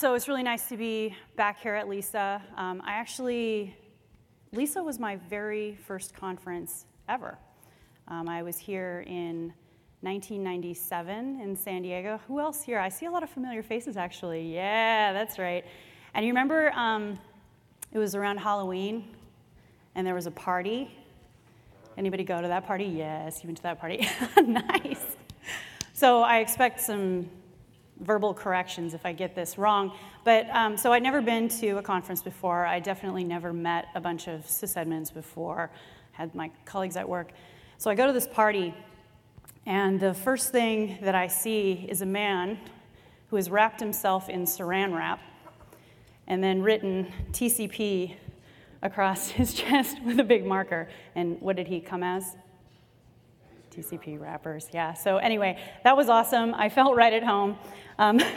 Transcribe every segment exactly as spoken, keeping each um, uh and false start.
so it's really nice to be back here at LISA. Um, I actually, LISA was my very first conference ever. Um, I was here in nineteen ninety-seven in San Diego. Who else here? I see a lot of familiar faces, actually. Yeah, that's right. And you remember um, it was around Halloween, and there was a party. Anybody go to that party? Yes, you went to that party. Nice. So I expect some verbal corrections if I get this wrong. But um, so I'd never been to a conference before. I definitely never met a bunch of sysadmins before, had my colleagues at work. So I go to this party, and the first thing that I see is a man who has wrapped himself in saran wrap and then written T C P across his chest with a big marker. And what did he come as? T C P wrappers, yeah. So anyway, that was awesome. I felt right at home. Um, so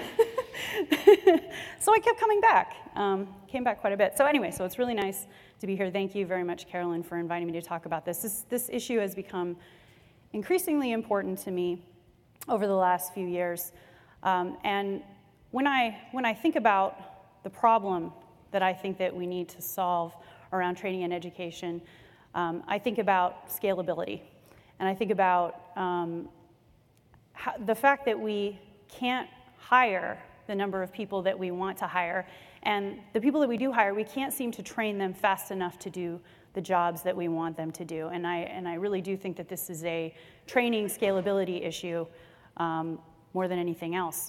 I kept coming back, um, came back quite a bit. So anyway, so it's really nice to be here. Thank you very much, Carolyn, for inviting me to talk about this. This, this issue has become increasingly important to me over the last few years. Um, and when I, when I think about the problem that I think that we need to solve around training and education, um, I think about scalability. And I think about um, how, the fact that we can't hire the number of people that we want to hire. And the people that we do hire, we can't seem to train them fast enough to do the jobs that we want them to do. And I, and I really do think that this is a training scalability issue um, more than anything else.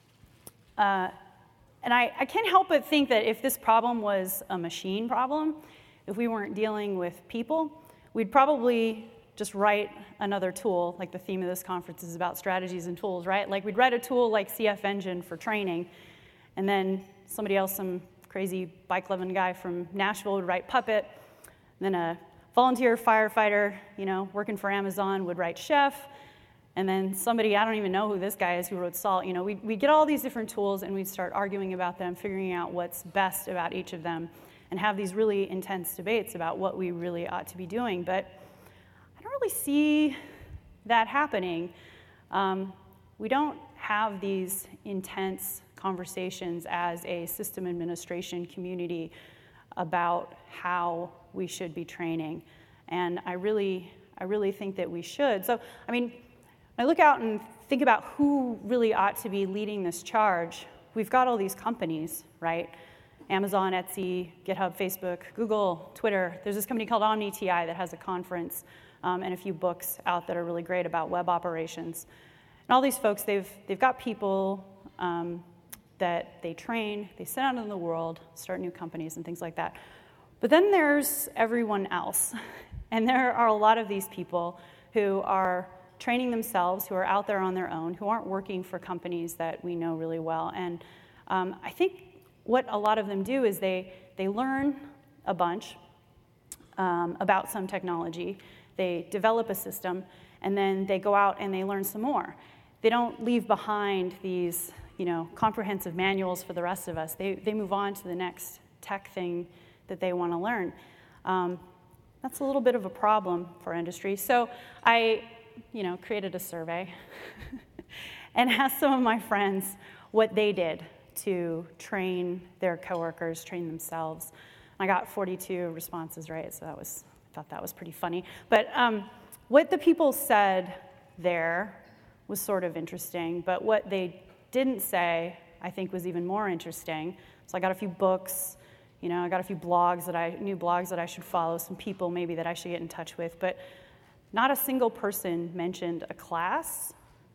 Uh, and I, I can't help but think that if this problem was a machine problem, if we weren't dealing with people, we'd probably just write another tool. Like the theme of this conference is about strategies and tools, right? Like we'd write a tool like C F Engine for training, and then somebody else, some crazy bike-loving guy from Nashville would write Puppet, and then a volunteer firefighter, you know, working for Amazon would write Chef, and then somebody, I don't even know who this guy is, who wrote Salt. You know, we'd, we'd get all these different tools, and we'd start arguing about them, figuring out what's best about each of them, and have these really intense debates about what we really ought to be doing. But I don't really see that happening. Um, we don't have these intense conversations as a system administration community about how we should be training. And I really, I really think that we should. So, I mean, when I look out and think about who really ought to be leading this charge, we've got all these companies, right? Amazon, Etsy, GitHub, Facebook, Google, Twitter. There's this company called OmniTI that has a conference um, and a few books out that are really great about web operations. And all these folks, they've, they've got people um, that they train, they send out in the world, start new companies and things like that. But then there's everyone else. And there are a lot of these people who are training themselves, who are out there on their own, who aren't working for companies that we know really well. And um, I think what a lot of them do is they, they learn a bunch um, about some technology, they develop a system, and then they go out and they learn some more. They don't leave behind these, you know, comprehensive manuals for the rest of us. They, they move on to the next tech thing that they want to learn. Um, that's a little bit of a problem for industry. So I, you know, created a survey and asked some of my friends what they did to train their coworkers, train themselves. I got forty-two responses, right? So that was, I thought that was pretty funny. But um, what the people said there was sort of interesting, but what they didn't say, I think, was even more interesting. So I got a few books, you know, I got a few blogs that I, new blogs that I should follow, some people maybe that I should get in touch with, but not a single person mentioned a class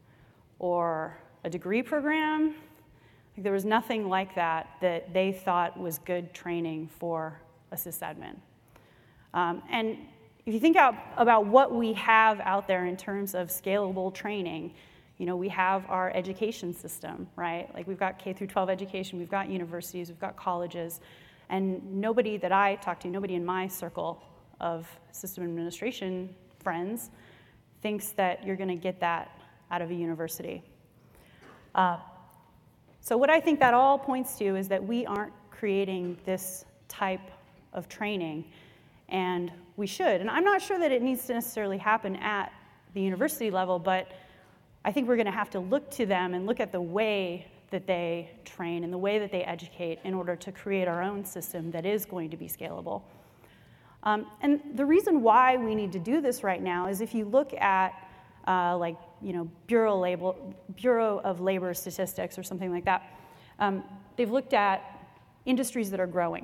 or a degree program. Like there was nothing like that that they thought was good training for a sysadmin. Um, and if you think out about what we have out there in terms of scalable training, you know, we have our education system, right? Like we've got K through twelve education, we've got universities, we've got colleges, and nobody that I talk to, nobody in my circle of system administration friends thinks that you're going to get that out of a university. Uh, so what I think that all points to is that we aren't creating this type of training, and we should. And I'm not sure that it needs to necessarily happen at the university level, but I think we're going to have to look to them and look at the way that they train and the way that they educate in order to create our own system that is going to be scalable. Um, and the reason why we need to do this right now is if you look at uh, like, you know, Bureau, Label, Bureau of Labor Statistics or something like that, um, they've looked at industries that are growing.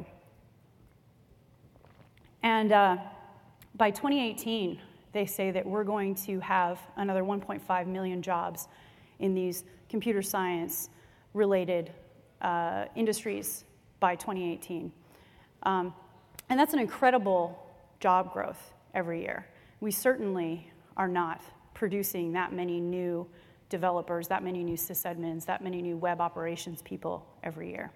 And uh, by twenty eighteen, they say that we're going to have another one point five million jobs in these computer science-related uh, industries by twenty eighteen. Um, and that's an incredible job growth every year. We certainly are not producing that many new developers, that many new sysadmins, that many new web operations people every year.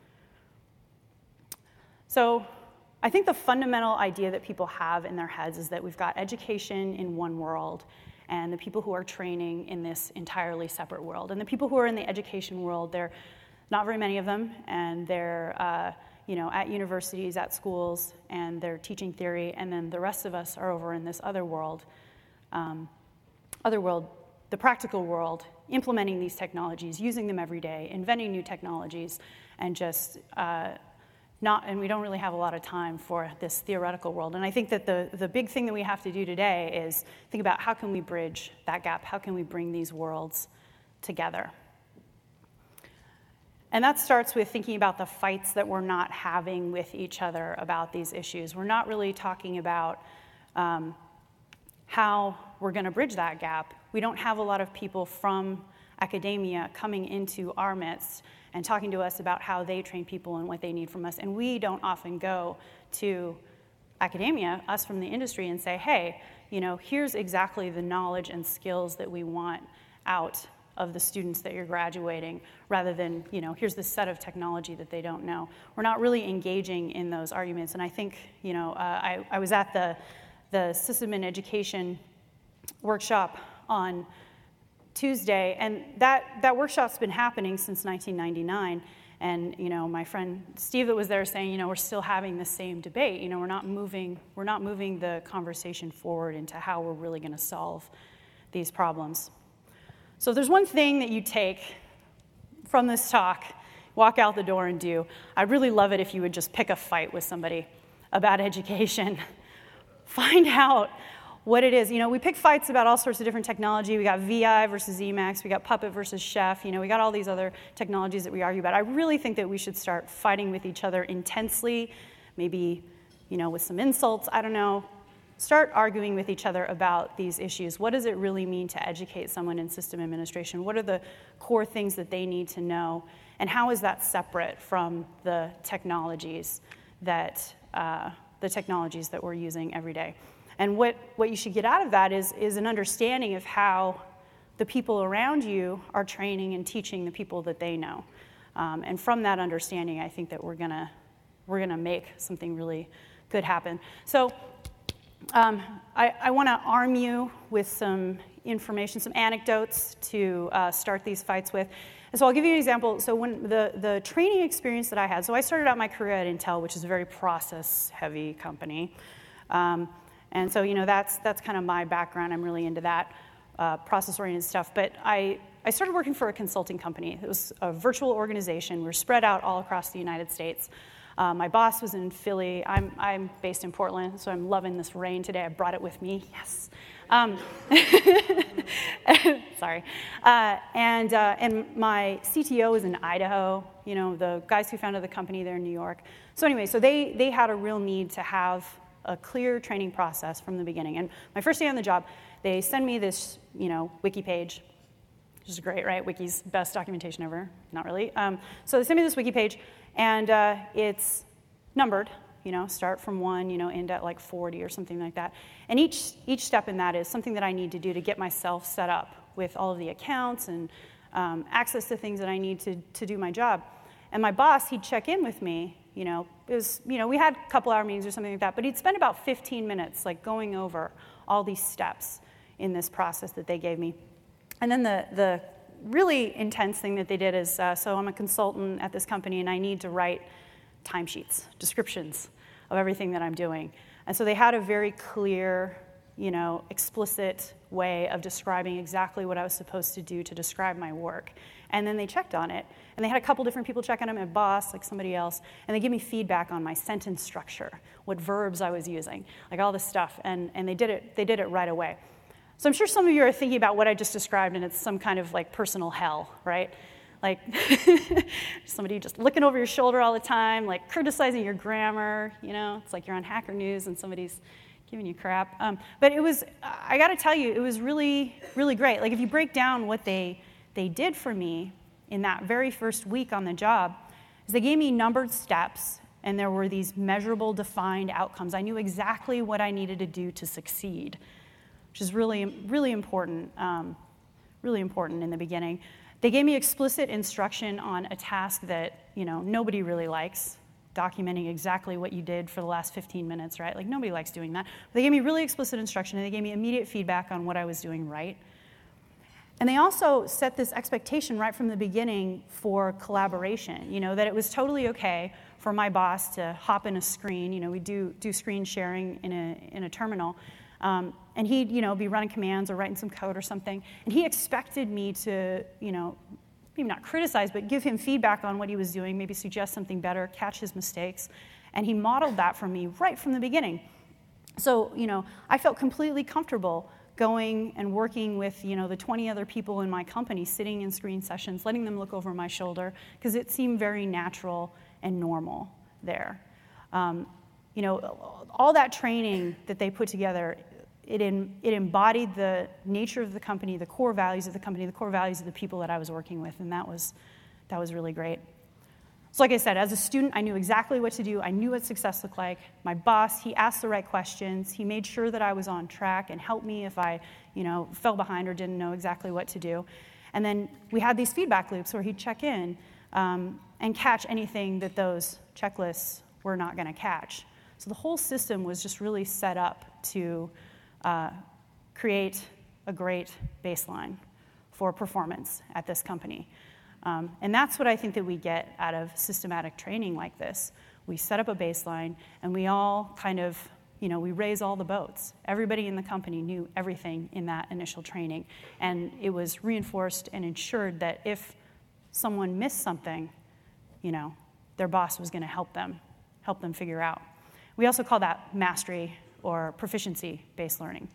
So I think the fundamental idea that people have in their heads is that we've got education in one world and the people who are training in this entirely separate world. And the people who are in the education world, they're not very many of them, and they're uh, you know, at universities, at schools, and they're teaching theory, and then the rest of us are over in this other world, um, other world, the practical world, implementing these technologies, using them every day, inventing new technologies, and just uh, not, and we don't really have a lot of time for this theoretical world. And I think that the, the big thing that we have to do today is think about how can we bridge that gap? How can we bring these worlds together? And that starts with thinking about the fights that we're not having with each other about these issues. We're not really talking about um, how we're going to bridge that gap. We don't have a lot of people from academia coming into our midst and talking to us about how they train people and what they need from us. And we don't often go to academia, us from the industry, and say, hey, you know, here's exactly the knowledge and skills that we want out of the students that you're graduating, rather than, you know, here's this set of technology that they don't know. We're not really engaging in those arguments. And I think, you know, uh, I, I was at the, the System in Education workshop on Tuesday, and that, that workshop's been happening since nineteen ninety-nine. And, you know, my friend Steve that was there saying, you know, we're still having the same debate. You know, we're not moving, we're not moving the conversation forward into how we're really going to solve these problems. So if there's one thing that you take from this talk, walk out the door and do, I'd really love it if you would just pick a fight with somebody about education. Find out what it is. You know, we pick fights about all sorts of different technology. We got V I versus Emacs. We got Puppet versus Chef. You know, we got all these other technologies that we argue about. I really think that we should start fighting with each other intensely, maybe, you know, with some insults. I don't know. Start arguing with each other about these issues. What does it really mean to educate someone in system administration? What are the core things that they need to know? And how is that separate from the technologies that uh, the technologies that we're using every day? And what, what you should get out of that is, is an understanding of how the people around you are training and teaching the people that they know. Um, and from that understanding, I think that we're gonna we're gonna make something really good happen. So um, I, I want to arm you with some information, some anecdotes to uh, start these fights with. And so I'll give you an example. So when the, the training experience that I had, so I started out my career at Intel, which is a very process-heavy company. Um, And so, you know, that's that's kind of my background. I'm really into that uh, process-oriented stuff. But I, I started working for a consulting company. It was a virtual organization. We were spread out all across the United States. Uh, my boss was in Philly. I'm I'm based in Portland, so I'm loving this rain today. I brought it with me. Yes. Um, sorry. Uh, and uh, and my C T O is in Idaho. You know, the guys who founded the company, they're in New York. So anyway, so they they had a real need to have a clear training process from the beginning. And my first day on the job, they send me this, you know, wiki page, which is great, right? Wiki's best documentation ever. Not really. Um, so they send me this wiki page, and uh, it's numbered, you know, start from one, you know, end at like forty or something like that. And each each step in that is something that I need to do to get myself set up with all of the accounts and um, access to things that I need to, to do my job. And my boss, he'd check in with me. You know, it was, you know, we had a couple hour meetings or something like that, but he'd spend about fifteen minutes, like, going over all these steps in this process that they gave me. And then the the really intense thing that they did is, uh, so I'm a consultant at this company, and I need to write timesheets, descriptions of everything that I'm doing. And so they had a very clear you know, explicit way of describing exactly what I was supposed to do to describe my work. And then they checked on it. And they had a couple different people check on it, my boss, like somebody else, and they give me feedback on my sentence structure, what verbs I was using, like all this stuff. And, and they did it, they did it right away. So I'm sure some of you are thinking about what I just described, and it's some kind of like personal hell, right? Like somebody just looking over your shoulder all the time, like criticizing your grammar, you know? It's like you're on Hacker News and somebody's giving you crap. Um, but it was, I gotta tell you, it was really, really great. Like if you break down what they, they did for me in that very first week on the job, is they gave me numbered steps, and there were these measurable, defined outcomes. I knew exactly what I needed to do to succeed, which is really, really important, um, really important in the beginning. They gave me explicit instruction on a task that, you know, nobody really likes, documenting exactly what you did for the last fifteen minutes, right? Like, nobody likes doing that. But they gave me really explicit instruction, and they gave me immediate feedback on what I was doing right. And they also set this expectation right from the beginning for collaboration, you know, that it was totally okay for my boss to hop in a screen. You know, we do do screen sharing in a in a terminal. Um, and he'd, you know, be running commands or writing some code or something. And he expected me to, you know, maybe not criticize, but give him feedback on what he was doing, maybe suggest something better, catch his mistakes. And he modeled that for me right from the beginning. So, you know, I felt completely comfortable going and working with, you know, the twenty other people in my company, sitting in screen sessions, letting them look over my shoulder, because it seemed very natural and normal there. Um, you know, all that training that they put together, it, in, it embodied the nature of the company, the core values of the company, the core values of the people that I was working with, and that was, that was really great. So like I said, as a student, I knew exactly what to do. I knew what success looked like. My boss, he asked the right questions. He made sure that I was on track and helped me if I, you know, fell behind or didn't know exactly what to do. And then we had these feedback loops where he'd check in um, and catch anything that those checklists were not going to catch. So the whole system was just really set up to uh, create a great baseline for performance at this company. Um, and that's what I think that we get out of systematic training like this. We set up a baseline, and we all kind of, you know, we raise all the boats. Everybody in the company knew everything in that initial training. And it was reinforced and ensured that if someone missed something, you know, their boss was going to help them, help them figure out. We also call that mastery or proficiency-based learning.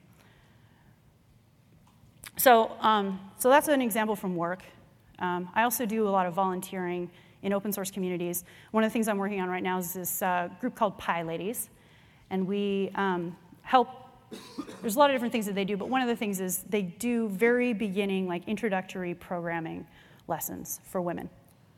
So, um, so that's an example from work. Um, I also do a lot of volunteering in open source communities. One of the things I'm working on right now is this uh, group called PyLadies, and we um, help. There's a lot of different things that they do, but one of the things is they do very beginning, like introductory programming lessons for women.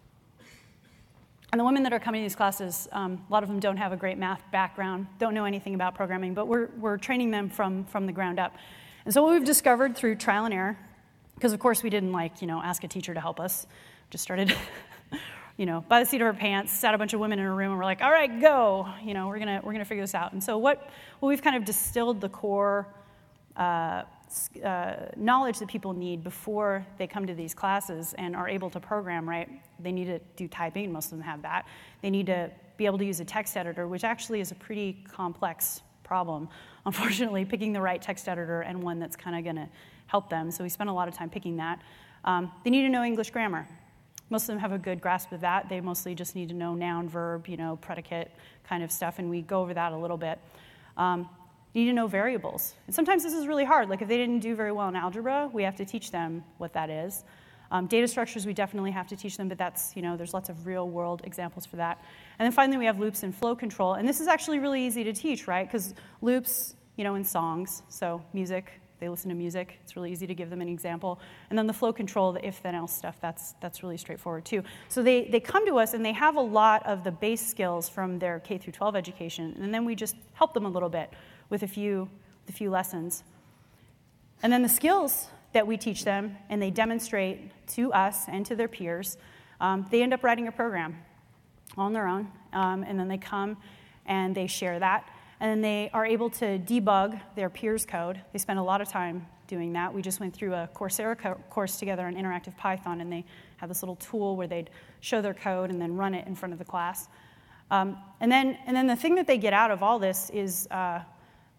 And the women that are coming to these classes, um, a lot of them don't have a great math background, don't know anything about programming, but we're we're training them from from the ground up. And so what we've discovered through trial and error, because of course we didn't like, you know, ask a teacher to help us, just started, you know, by the seat of our pants, sat a bunch of women in a room, and we're like, all right, go, you know, we're gonna we're gonna figure this out. And so what, well, we've kind of distilled the core uh, uh, knowledge that people need before they come to these classes and are able to program, right? They need to do typing, and most of them have that. They need to be able to use a text editor, which actually is a pretty complex problem. Unfortunately, picking the right text editor and one that's kind of going to help them. So we spend a lot of time picking that. Um, they need to know English grammar. Most of them have a good grasp of that. They mostly just need to know noun, verb, you know, predicate kind of stuff, and we go over that a little bit. Um, You need to know variables. And sometimes this is really hard. Like if they didn't do very well in algebra, we have to teach them what that is. Um, data structures, we definitely have to teach them, but that's, you know, there's lots of real world examples for that. And then finally, we have loops and flow control. And this is actually really easy to teach, right? Because loops, you know, in songs, so music, they listen to music. It's really easy to give them an example. And then the flow control, the if then else stuff, that's that's really straightforward too. So they, they come to us and they have a lot of the base skills from their K through twelve education. And then we just help them a little bit with a few, with a few lessons. And then the skills that we teach them and they demonstrate to us and to their peers, um, they end up writing a program on their own. Um, and then they come and they share that. And then they are able to debug their peers' code. They spend a lot of time doing that. We just went through a Coursera co- course together on interactive Python, and they have this little tool where they'd show their code and then run it in front of the class. Um, and then and then the thing that they get out of all this is uh,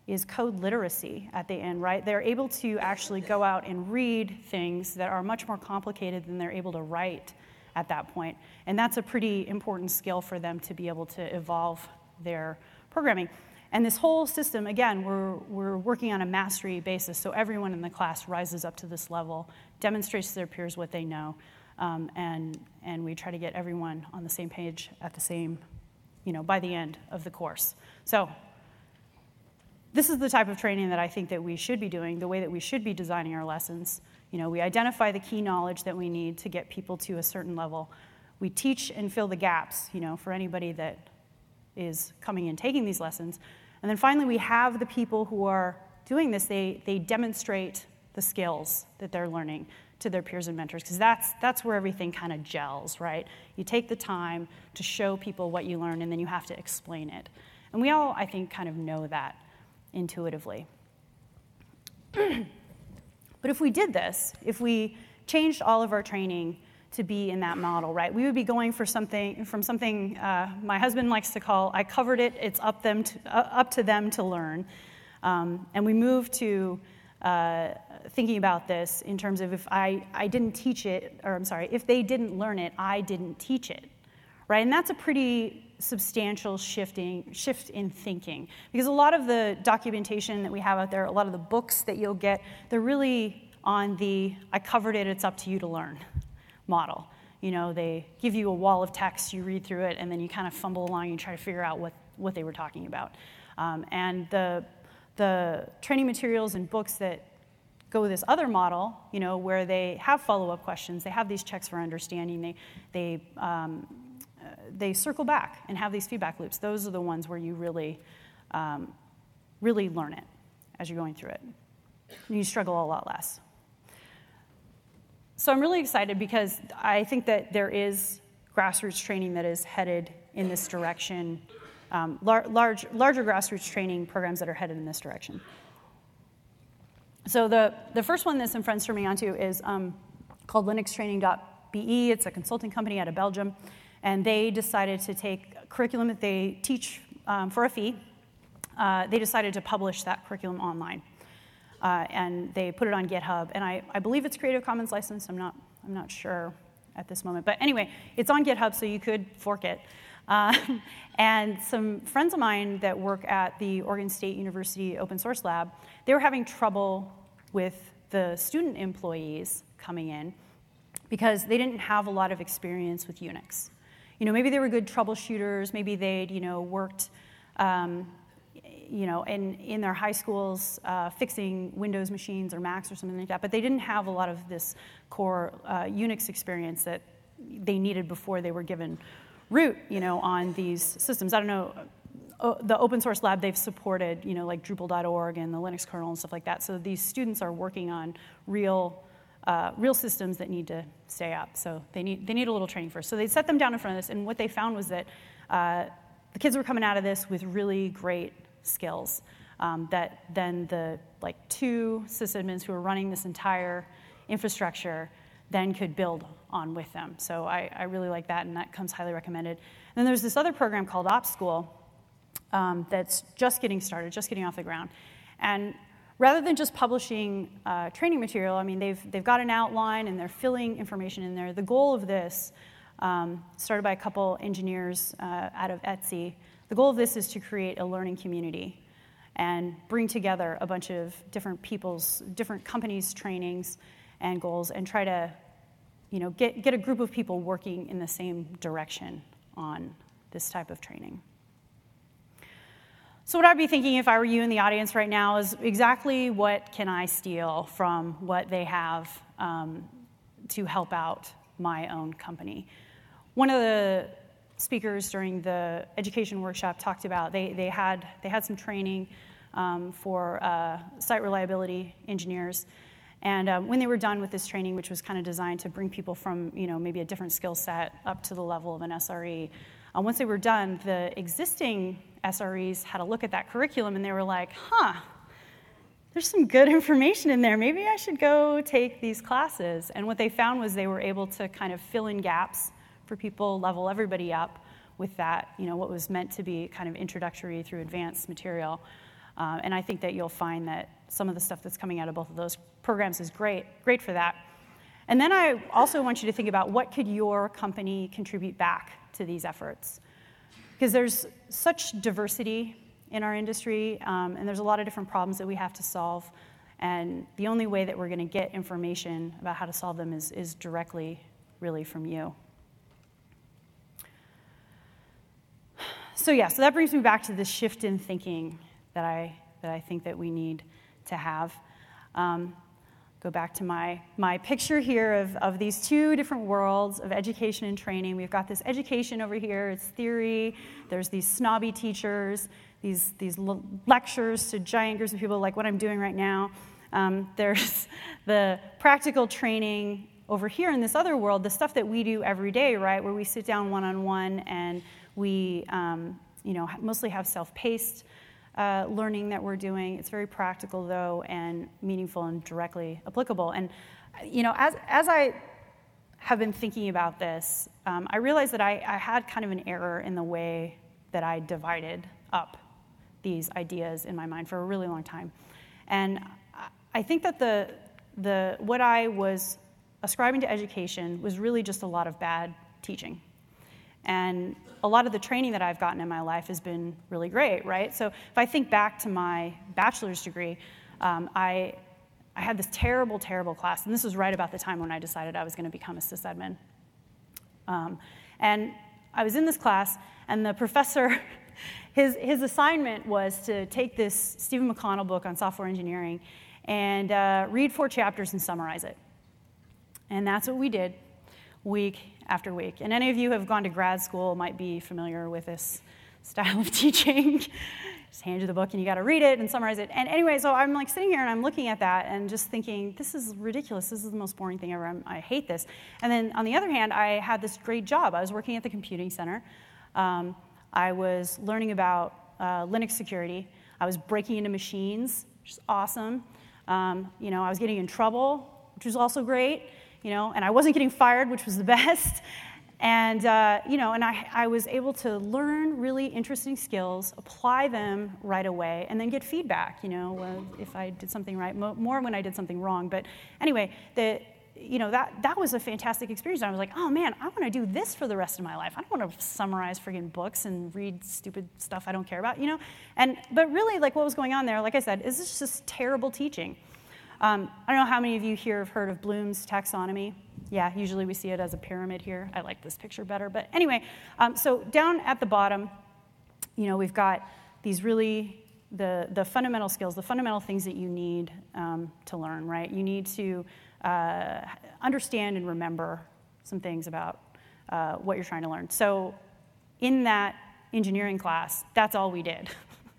is code literacy at the end, right? They're able to actually go out and read things that are much more complicated than they're able to write at that point. And that's a pretty important skill for them to be able to evolve their programming. And this whole system, again, we're, we're working on a mastery basis, so everyone in the class rises up to this level, demonstrates to their peers what they know, um, and, and we try to get everyone on the same page at the same, you know, by the end of the course. So this is the type of training that I think that we should be doing, the way that we should be designing our lessons. You know, we identify the key knowledge that we need to get people to a certain level. We teach and fill the gaps, you know, for anybody that is coming and taking these lessons. And then finally, we have the people who are doing this, they, they demonstrate the skills that they're learning to their peers and mentors, because that's, that's where everything kind of gels, right? You take the time to show people what you learn, and then you have to explain it. And we all, I think, kind of know that intuitively. But if we did this, if we changed all of our training to be in that model, right, we would be going for something from something uh, my husband likes to call, I covered it, it's up them to, uh, up to them to learn. Um, and we move to uh, thinking about this in terms of if I, I didn't teach it, or I'm sorry, if they didn't learn it, I didn't teach it, right? And that's a pretty substantial shifting shift in thinking, because a lot of the documentation that we have out there, a lot of the books that you'll get, they're really on the I covered it, it's up to you to learn model. You know, they give you a wall of text, you read through it, and then you kind of fumble along and try to figure out what, what they were talking about. Um, and the the training materials and books that go with this other model, you know, where they have follow-up questions, they have these checks for understanding, they they um, they circle back and have these feedback loops. Those are the ones where you really, um, really learn it as you're going through it. And you struggle a lot less. So I'm really excited because I think that there is grassroots training that is headed in this direction, um, lar- large, larger grassroots training programs that are headed in this direction. So the, the first one that some friends turned me onto is um, called Linux Training dot B E. It's a consulting company out of Belgium. And they decided to take a curriculum that they teach um, for a fee. Uh, they decided to publish that curriculum online. Uh, and they put it on GitHub. And I, I believe it's Creative Commons licensed. I'm not, I'm not sure at this moment. But anyway, it's on GitHub, so you could fork it. Uh, and some friends of mine that work at the Oregon State University Open Source Lab, they were having trouble with the student employees coming in because they didn't have a lot of experience with Unix. You know, maybe they were good troubleshooters. Maybe they'd, you know, worked, um, you know, in, in their high schools uh, fixing Windows machines or Macs or something like that. But they didn't have a lot of this core uh, Unix experience that they needed before they were given root, you know, on these systems. I don't know. Uh, the open source lab, they've supported, you know, like Drupal dot org and the Linux kernel and stuff like that. So these students are working on real. Uh, real systems that need to stay up, so they need they need a little training first. So they set them down in front of this, and what they found was that uh, the kids were coming out of this with really great skills um, that then the like two sysadmins who were running this entire infrastructure then could build on with them. So I, I really like that, and that comes highly recommended. And then there's this other program called Ops School um, that's just getting started, just getting off the ground, and rather than just publishing uh, training material, I mean, they've, they've got an outline and they're filling information in there. The goal of this, um, started by a couple engineers uh, out of Etsy, the goal of this is to create a learning community and bring together a bunch of different people's, different companies' trainings and goals and try to, you know, get, get a group of people working in the same direction on this type of training. So what I'd be thinking if I were you in the audience right now is exactly what can I steal from what they have um, to help out my own company. One of the speakers during the education workshop talked about they, they, had, they had some training um, for uh, site reliability engineers. And um, when they were done with this training, which was kind of designed to bring people from, you know, maybe a different skill set up to the level of an S R E, uh, once they were done, the existing S R Es had a look at that curriculum and they were like, huh, there's some good information in there. Maybe I should go take these classes. And what they found was they were able to kind of fill in gaps for people, level everybody up with that, you know, what was meant to be kind of introductory through advanced material. Uh, and I think that you'll find that some of the stuff that's coming out of both of those programs is great, great for that. And then I also want you to think about what could your company contribute back to these efforts. Because there's such diversity in our industry, um, and there's a lot of different problems that we have to solve. And the only way that we're going to get information about how to solve them is, is directly, really, from you. So yeah, so that brings me back to this shift in thinking that I that I think that we need to have. Um, go back to my my picture here of, of these two different worlds of education and training. We've got this education over here, it's theory. There's these snobby teachers, these, these l- lectures to giant groups of people like what I'm doing right now. Um, there's the practical training over here in this other world, the stuff that we do every day, right, where we sit down one-on-one and we, um, you know, mostly have self-paced uh, learning that we're doing. It's very practical, though, and meaningful and directly applicable. And, you know, as as I have been thinking about this, um, I realized that I, I had kind of an error in the way that I divided up these ideas in my mind for a really long time. And I think that the the what I was ascribing to education was really just a lot of bad teaching. And a lot of the training that I've gotten in my life has been really great, right? So if I think back to my bachelor's degree, um, I I had this terrible, terrible class, and this was right about the time when I decided I was going to become a sysadmin. Um, and I was in this class, and the professor, his his assignment was to take this Stephen McConnell book on software engineering and uh, read four chapters and summarize it. And that's what we did, week after week. And any of you who have gone to grad school might be familiar with this style of teaching. Just hand you the book and you got to read it and summarize it. And anyway, so I'm like sitting here and I'm looking at that and just thinking, this is ridiculous. This is the most boring thing ever. I'm, I hate this. And then on the other hand, I had this great job. I was working at the computing center. Um, I was learning about uh, Linux security. I was breaking into machines, which is awesome. Um, you know, I was getting in trouble, which was also great. You know, and I wasn't getting fired, which was the best. And, uh, you know, and I, I was able to learn really interesting skills, apply them right away, and then get feedback, you know, uh, if I did something right, mo- more when I did something wrong. But anyway, the, you know, that, that was a fantastic experience. I was like, oh, man, I want to do this for the rest of my life. I don't want to summarize friggin' books and read stupid stuff I don't care about, you know. And but really, like, what was going on there, like I said, is this just terrible teaching. Um, I don't know how many of you here have heard of Bloom's taxonomy. Yeah, usually we see it as a pyramid here. I like this picture better. But anyway, um, so down at the bottom, you know, we've got these really, the, the fundamental skills, the fundamental things that you need um, to learn, right? You need to uh, understand and remember some things about uh, what you're trying to learn. So in that engineering class, that's all we did.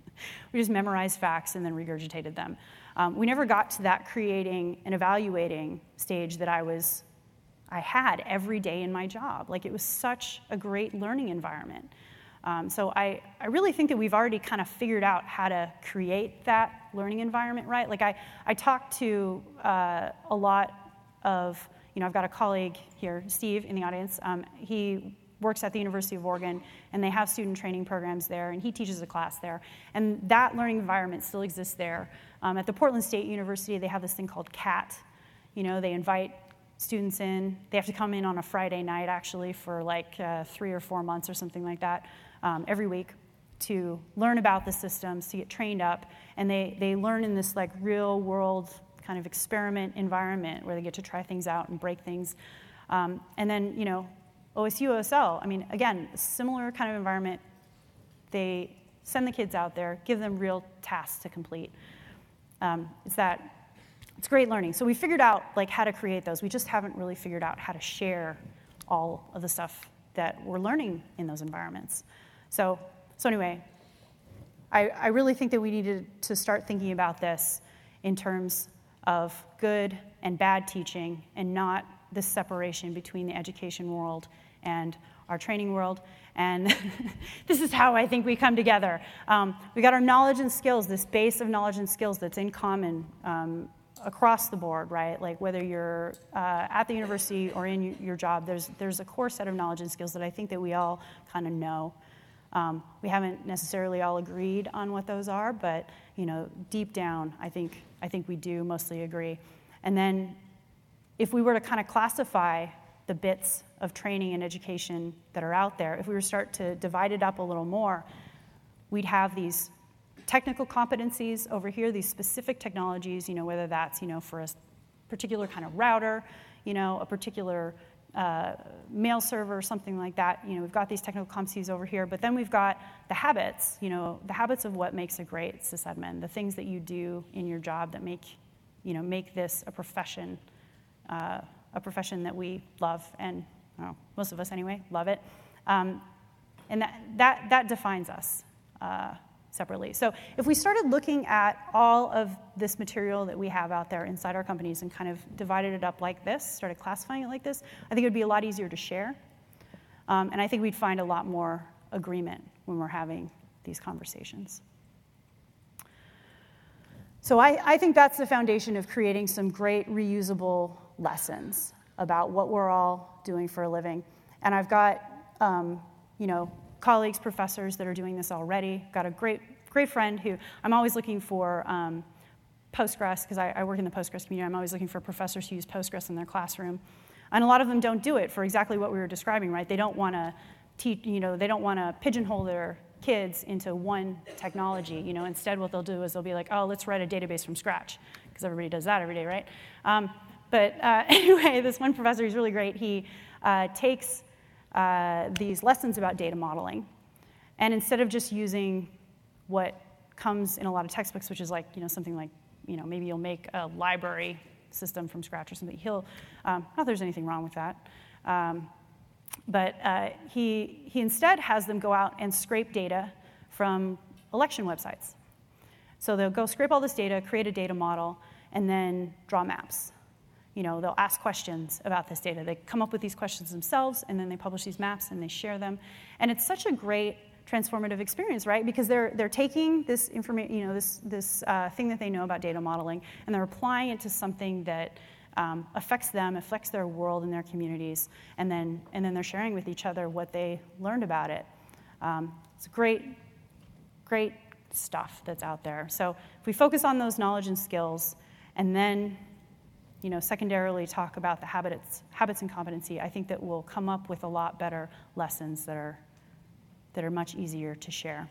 We just memorized facts and then regurgitated them. Um, we never got to that creating and evaluating stage that I was, I had every day in my job. Like, it was such a great learning environment. Um, so I, I really think that we've already kind of figured out how to create that learning environment, right? Like, I, I talked to uh, a lot of, you know, I've got a colleague here, Steve, in the audience. Um, he works at the University of Oregon, and they have student training programs there, and he teaches a class there. And that learning environment still exists there. Um, at the Portland State University, they have this thing called C A T. You know, they invite students in. They have to come in on a Friday night, actually, for like uh, three or four months or something like that, um, every week, to learn about the systems, to get trained up. And they, they learn in this like real-world kind of experiment environment where they get to try things out and break things. Um, and then, you know, O S U, O S L, I mean, again, similar kind of environment. They send the kids out there, give them real tasks to complete. Um, it's that, it's great learning. So we figured out like how to create those. We just haven't really figured out how to share all of the stuff that we're learning in those environments. So, so anyway, I, I really think that we needed to start thinking about this in terms of good and bad teaching and not this separation between the education world and our training world. And this is how I think we come together. Um, we got our knowledge and skills, this base of knowledge and skills that's in common um, across the board, right? Like whether you're uh, at the university or in your job, there's there's a core set of knowledge and skills that I think that we all kind of know. Um, we haven't necessarily all agreed on what those are, but you know, deep down, I think I think we do mostly agree. And then, if we were to kind of classify the bits of training and education that are out there, if we were to start to divide it up a little more, we'd have these technical competencies over here, these specific technologies, you know, whether that's, you know, for a particular kind of router, you know, a particular uh, mail server, something like that. You know, we've got these technical competencies over here, but then we've got the habits, you know, the habits of what makes a great sysadmin, the things that you do in your job that make, you know, make this a profession, uh, a profession that we love, and I don't know, most of us anyway, love it. Um, and that, that, that defines us uh, separately. So if we started looking at all of this material that we have out there inside our companies and kind of divided it up like this, started classifying it like this, I think it would be a lot easier to share. Um, and I think we'd find a lot more agreement when we're having these conversations. So I, I think that's the foundation of creating some great reusable lessons about what we're all doing for a living. And I've got, um, you know, colleagues, professors that are doing this already. Got a great, great friend who I'm always looking for um, Postgres, because I, I work in the Postgres community. I'm always looking for professors who use Postgres in their classroom. And a lot of them don't do it for exactly what we were describing, right? They don't want to teach, you know, they don't want to pigeonhole their kids into one technology. You know, instead what they'll do is they'll be like, oh, let's write a database from scratch, because everybody does that every day, right? Um, but uh, anyway, this one professor, he's really great. He uh, takes uh, these lessons about data modeling, and instead of just using what comes in a lot of textbooks, which is like, you know, something like, you know, maybe you'll make a library system from scratch or something. He'll, um, not that there's anything wrong with that, um, but uh, he, he instead has them go out and scrape data from election websites. So they'll go scrape all this data, create a data model, and then draw maps. You know, they'll ask questions about this data. They come up with these questions themselves, and then they publish these maps and they share them. And it's such a great transformative experience, right? Because they're they're taking this information, you know, this this uh, thing that they know about data modeling, and they're applying it to something that um, affects them, affects their world and their communities, and then and then they're sharing with each other what they learned about it. Um, it's great, great stuff that's out there. So if we focus on those knowledge and skills, and then, you know, secondarily talk about the habits, habits and competency, I think that we'll come up with a lot better lessons that are that are much easier to share.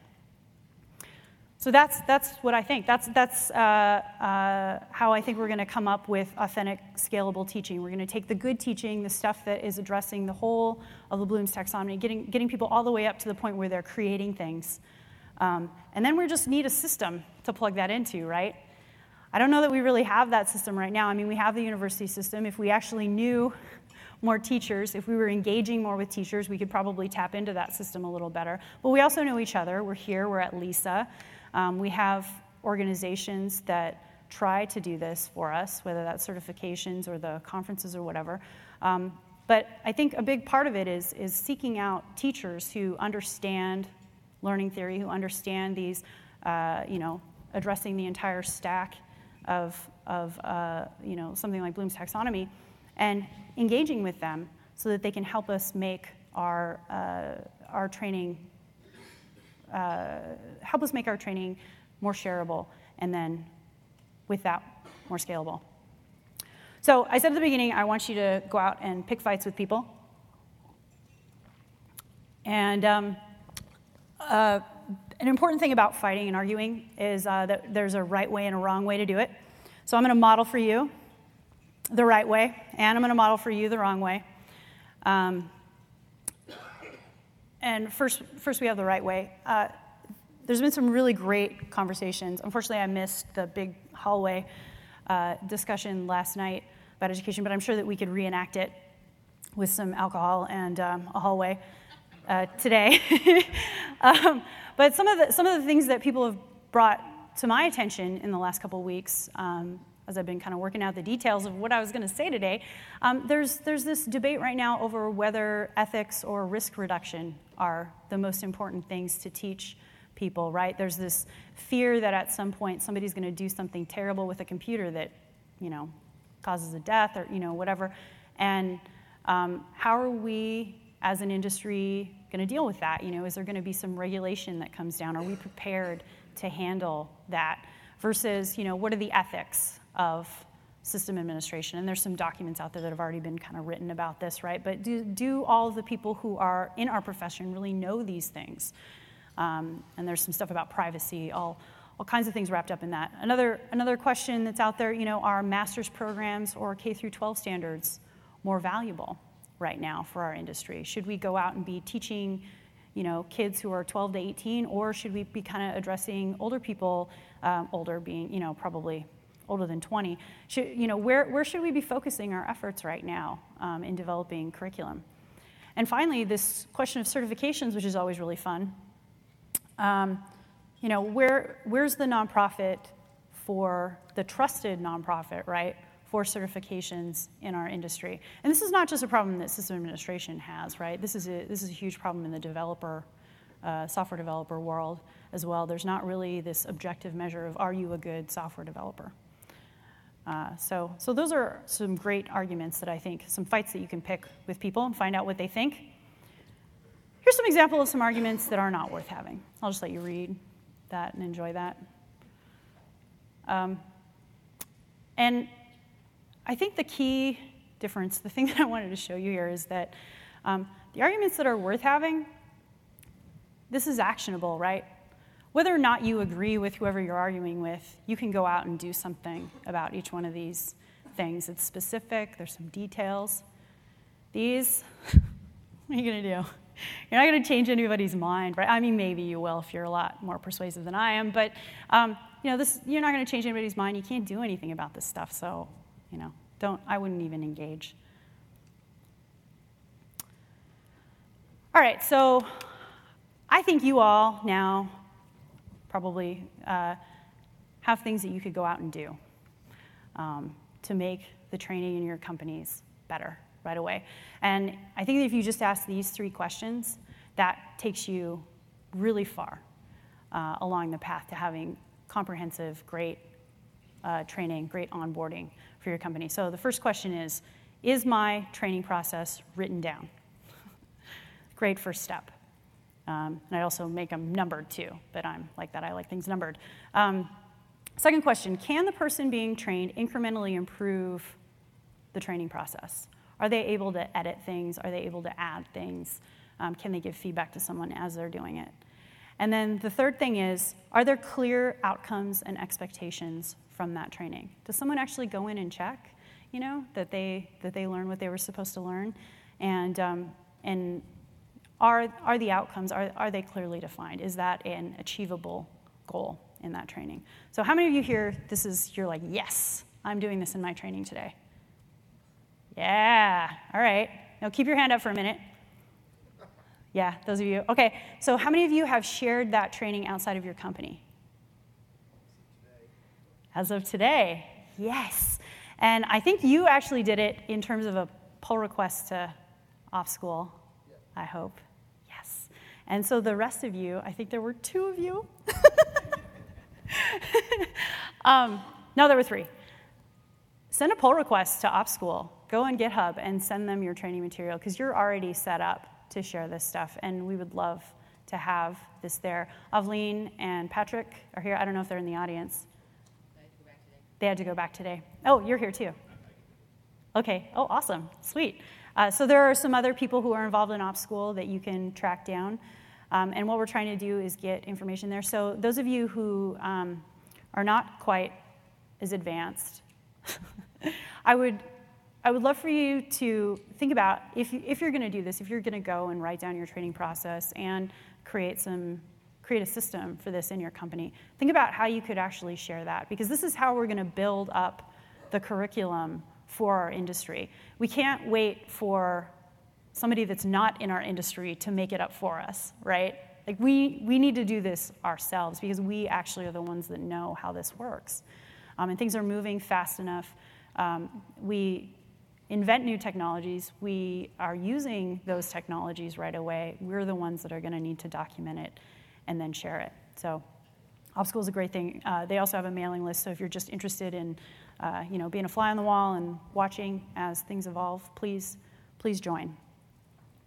So that's that's what I think. That's that's uh, uh, how I think we're going to come up with authentic, scalable teaching. We're going to take the good teaching, the stuff that is addressing the whole of the Bloom's taxonomy, getting getting people all the way up to the point where they're creating things, um, and then we just need a system to plug that into, right? I don't know that we really have that system right now. I mean, we have the university system. If we actually knew more teachers, if we were engaging more with teachers, we could probably tap into that system a little better. But we also know each other. We're here. We're at LISA. Um, we have organizations that try to do this for us, whether that's certifications or the conferences or whatever. Um, but I think a big part of it is, is seeking out teachers who understand learning theory, who understand these, uh, you know, addressing the entire stack of, of uh, you know, something like Bloom's taxonomy, and engaging with them so that they can help us make our uh, our training uh, help us make our training more shareable, and then with that, more scalable. So I said at the beginning, I want you to go out and pick fights with people. And um, uh, an important thing about fighting and arguing is uh, that there's a right way and a wrong way to do it. So I'm going to model for you the right way, and I'm going to model for you the wrong way. Um, and first, first we have the right way. Uh, there's been some really great conversations. Unfortunately, I missed the big hallway uh, discussion last night about education, but I'm sure that we could reenact it with some alcohol and um, a hallway uh, today. um, but some of the some of the things that people have brought to my attention in the last couple of weeks, um, as I've been kind of working out the details of what I was going to say today, um, there's there's this debate right now over whether ethics or risk reduction are the most important things to teach people, right? There's this fear that at some point somebody's going to do something terrible with a computer that, you know, causes a death or, you know, whatever. And um, how are we as an industry, going to deal with that? You know, is there going to be some regulation that comes down? Are we prepared to handle that? Versus, you know, what are the ethics of system administration? And there's some documents out there that have already been kind of written about this, right? But do, do all of the people who are in our profession really know these things? Um, and there's some stuff about privacy, all all kinds of things wrapped up in that. Another another question that's out there, you know, are master's programs or K through twelve standards more valuable right now for our industry? Should we go out and be teaching, you know, kids who are twelve to eighteen, or should we be kind of addressing older people, um, older being, you know, probably older than twenty? Should, you know, where, where should we be focusing our efforts right now um, in developing curriculum? And finally, this question of certifications, which is always really fun. Um, you know, where where's the nonprofit for the trusted nonprofit, right, for certifications in our industry? And this is not just a problem that system administration has, right? This is a, this is a huge problem in the developer, uh, software developer world as well. There's not really this objective measure of, are you a good software developer? Uh, so, so those are some great arguments that I think, some fights that you can pick with people and find out what they think. Here's some example of some arguments that are not worth having. I'll just let you read that and enjoy that. Um, and I think the key difference, the thing that I wanted to show you here is that um, the arguments that are worth having, this is actionable, right? Whether or not you agree with whoever you're arguing with, you can go out and do something about each one of these things. It's specific, there's some details. These, what are you going to do? You're not going to change anybody's mind, right? I mean, maybe you will if you're a lot more persuasive than I am, but um, you know, this, you're not going to change anybody's mind. You can't do anything about this stuff, so you know, don't. I wouldn't even engage. All right, so I think you all now probably uh, have things that you could go out and do um, to make the training in your companies better right away. And I think that if you just ask these three questions, that takes you really far uh, along the path to having comprehensive, great uh, training, great onboarding for your company. So the first question is, is my training process written down? Great first step. Um, and I also make them numbered too, but I'm like that. I like things numbered. Um, second question, can the person being trained incrementally improve the training process? Are they able to edit things? Are they able to add things? Um, can they give feedback to someone as they're doing it? And then the third thing is, are there clear outcomes and expectations from that training? Does someone actually go in and check, you know, that they that they learn what they were supposed to learn? And um, and are are the outcomes, are, are they clearly defined? Is that an achievable goal in that training? So how many of you here, this is, you're like, yes, I'm doing this in my training today? Yeah, all right. Now keep your hand up for a minute. Yeah, those of you. Okay, so how many of you have shared that training outside of your company? As of today, yes. And I think you actually did it in terms of a pull request to OffSchool, I hope. Yes. And so the rest of you, I think there were two of you. um, no, there were three. Send a pull request to OffSchool. Go on GitHub and send them your training material because you're already set up to share this stuff, and we would love to have this there. Avleen and Patrick are here. I don't know if they're in the audience. They had to go back today. Oh, you're here too. Okay. Oh, awesome. Sweet. Uh, so there are some other people who are involved in OffSchool that you can track down. Um, and what we're trying to do is get information there. So those of you who um, are not quite as advanced, I would I would love for you to think about, if, you, if you're going to do this, if you're going to go and write down your training process and create some create a system for this in your company, think about how you could actually share that, because this is how we're going to build up the curriculum for our industry. We can't wait for somebody that's not in our industry to make it up for us, right? Like we, we need to do this ourselves because we actually are the ones that know how this works. Um, and things are moving fast enough. Um, we invent new technologies. We are using those technologies right away. We're the ones that are going to need to document it and then share it. So OffSchool is a great thing. Uh, they also have a mailing list, so if you're just interested in uh, you know, being a fly on the wall and watching as things evolve, please, please join.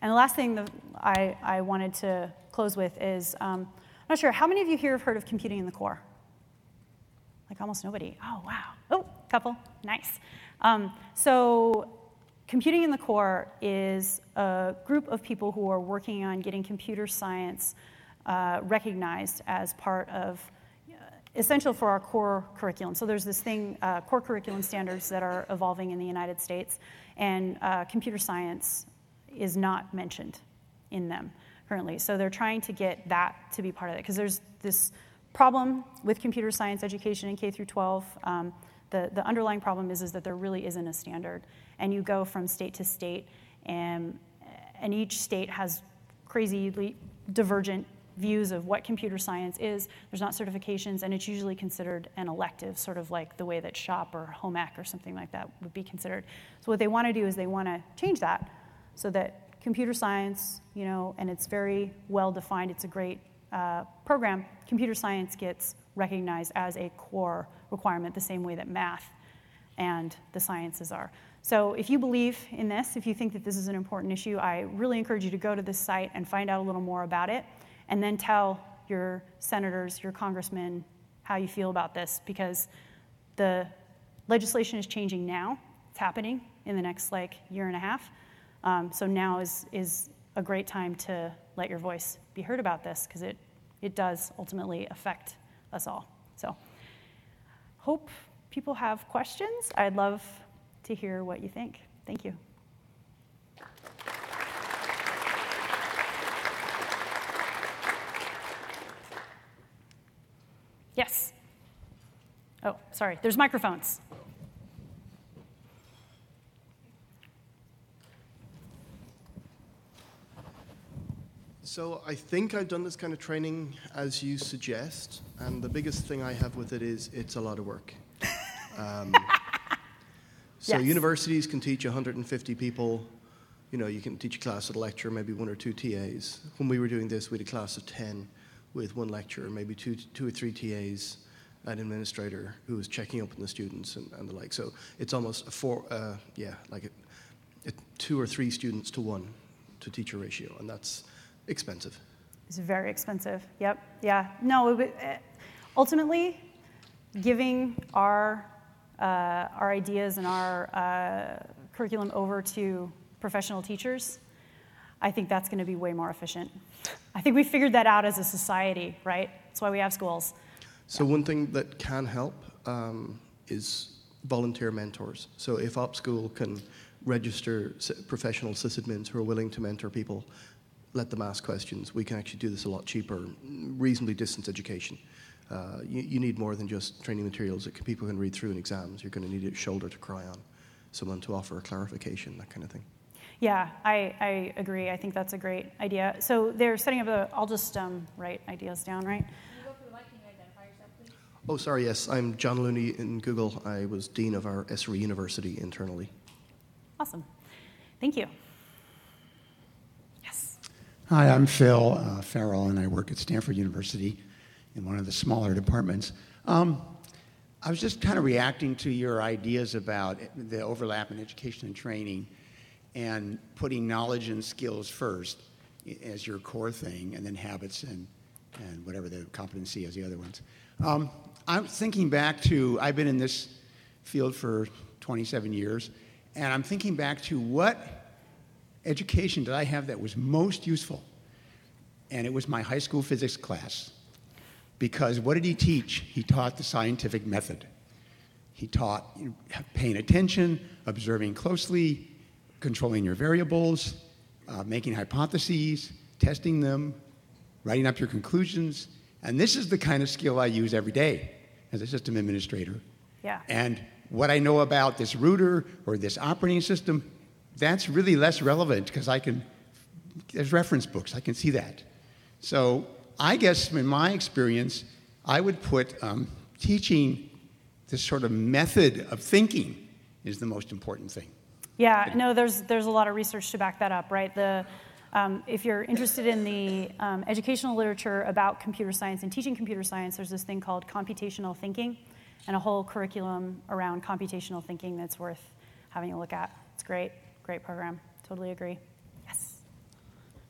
And the last thing that I, I wanted to close with is, um, I'm not sure, how many of you here have heard of computing in the core? Like almost nobody. Oh, wow. Oh, couple. Nice. Um, so computing in the core is a group of people who are working on getting computer science uh, recognized as part of uh, essential for our core curriculum. So there's this thing, uh, core curriculum standards that are evolving in the United States, and uh, computer science is not mentioned in them currently. So they're trying to get that to be part of it, because there's this problem with computer science education in K through twelve. Um, the, the underlying problem is, is that there really isn't a standard. And you go from state to state, and, and each state has crazily divergent views of what computer science is. There's not certifications, and it's usually considered an elective, sort of like the way that SHOP or home ec or something like that would be considered. So what they want to do is they want to change that so that computer science, you know, and it's very well defined, it's a great uh, program, computer science gets recognized as a core requirement the same way that math and the sciences are. So if you believe in this, if you think that this is an important issue, I really encourage you to go to this site and find out a little more about it, and then tell your senators, your congressmen, how you feel about this, because the legislation is changing now. It's happening in the next like year and a half. Um, so now is is a great time to let your voice be heard about this, because it, it does ultimately affect us all. So hope people have questions. I'd love to hear what you think. Thank you. Yes. Oh, sorry. There's microphones. So I think I've done this kind of training as you suggest, and the biggest thing I have with it is it's a lot of work. Um, so yes. Universities can teach one hundred fifty people. You know, you can teach a class at a lecture, maybe one or two T As. When we were doing this, we had a class of ten with one lecturer, maybe two, two or three T As, an administrator who was checking up on the students and, and the like. So it's almost a four, uh, yeah, like a, a two or three students to one to teacher ratio, and that's expensive. It's very expensive. Yep. Yeah. No. It, it, ultimately, giving our uh, our ideas and our uh, curriculum over to professional teachers, I think that's going to be way more efficient. I think we figured that out as a society, right? That's why we have schools. So one thing that can help um, is volunteer mentors. So if OpSchool can register professional sysadmins who are willing to mentor people, let them ask questions. We can actually do this a lot cheaper, reasonably distance education. Uh, you, you need more than just training materials that people can read through in exams. You're going to need a shoulder to cry on, someone to offer a clarification, that kind of thing. Yeah, I, I agree. I think that's a great idea. So they're setting up a, I'll just um, write ideas down, right? Can you go for the mic? Can you identify yourself, please? Oh, sorry, yes. I'm John Looney in Google. I was Dean of our Esri University internally. Awesome. Thank you. Hi, I'm Phil uh, Farrell, and I work at Stanford University in one of the smaller departments. Um, I was just kind of reacting to your ideas about the overlap in education and training and putting knowledge and skills first as your core thing, and then habits and, and whatever the competency as the other ones. Um, I'm thinking back to, I've been in this field for twenty-seven years, and I'm thinking back to what education did I have that was most useful? And it was my high school physics class. Because what did he teach? He taught the scientific method. He taught you know, paying attention, observing closely, controlling your variables, uh, making hypotheses, testing them, writing up your conclusions. And this is the kind of skill I use every day as a system administrator. Yeah. And what I know about this router or this operating system, that's really less relevant because I can, there's reference books, I can see that. So I guess in my experience, I would put um, teaching this sort of method of thinking is the most important thing. Yeah, no, there's there's a lot of research to back that up, right? The um, if you're interested in the um, educational literature about computer science and teaching computer science, there's this thing called computational thinking, and a whole curriculum around computational thinking that's worth having a look at. It's great. Great program. Totally agree. Yes.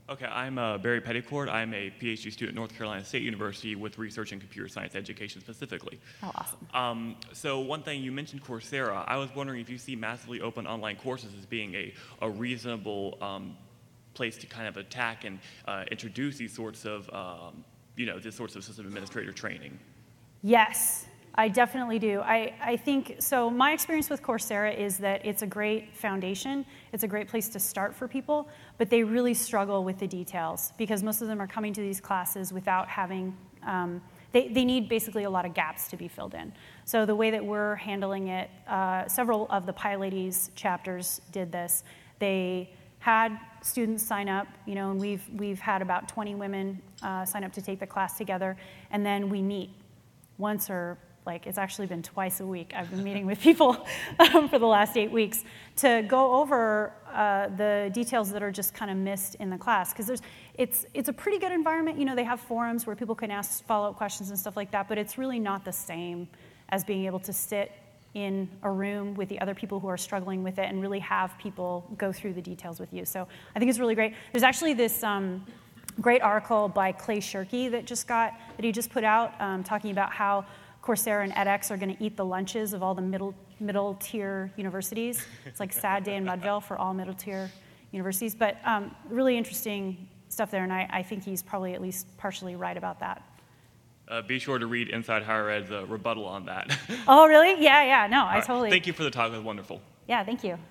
Okay, I'm uh, Barry Petticord. I'm a PhD student at North Carolina State University with research in computer science education specifically. Oh, awesome. Um, so one thing, you mentioned Coursera. I was wondering if you see massively open online courses as being a, a reasonable um, place to kind of attack and uh, introduce these sorts of, um, you know, these sorts of system administrator training. Yes, I definitely do. I, I think, so my experience with Coursera is that it's a great foundation. It's a great place to start for people, but they really struggle with the details because most of them are coming to these classes without having, um, they, they need basically a lot of gaps to be filled in. So the way that we're handling it, uh, several of the PyLadies chapters did this. They had students sign up, you know, and we've, we've had about twenty women uh, sign up to take the class together, and then we meet once or like it's actually been twice a week. I've been meeting with people um, for the last eight weeks to go over uh, the details that are just kind of missed in the class. Because there's, it's it's a pretty good environment. You know, they have forums where people can ask follow-up questions and stuff like that. But it's really not the same as being able to sit in a room with the other people who are struggling with it and really have people go through the details with you. So I think it's really great. There's actually this um, great article by Clay Shirky that just got that he just put out um, talking about how Coursera and edX are going to eat the lunches of all the middle middle tier universities. It's like sad day in Mudville for all middle tier universities. But um, really interesting stuff there, and I, I think he's probably at least partially right about that. Uh, be sure to read Inside Higher Ed's uh, rebuttal on that. Oh, really? Yeah, yeah. No, I right. totally. Thank you for the talk. It was wonderful. Yeah, thank you.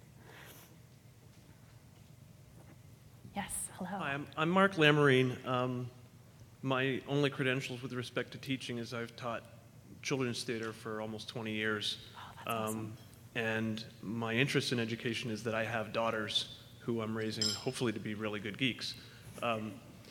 Yes, hello. Hi, I'm, I'm Mark Lamarine. Um, my only credentials with respect to teaching is I've taught children's theater for almost twenty years. Oh, that's awesome. Um, and my interest in education is that I have daughters who I'm raising, hopefully to be really good geeks. Um,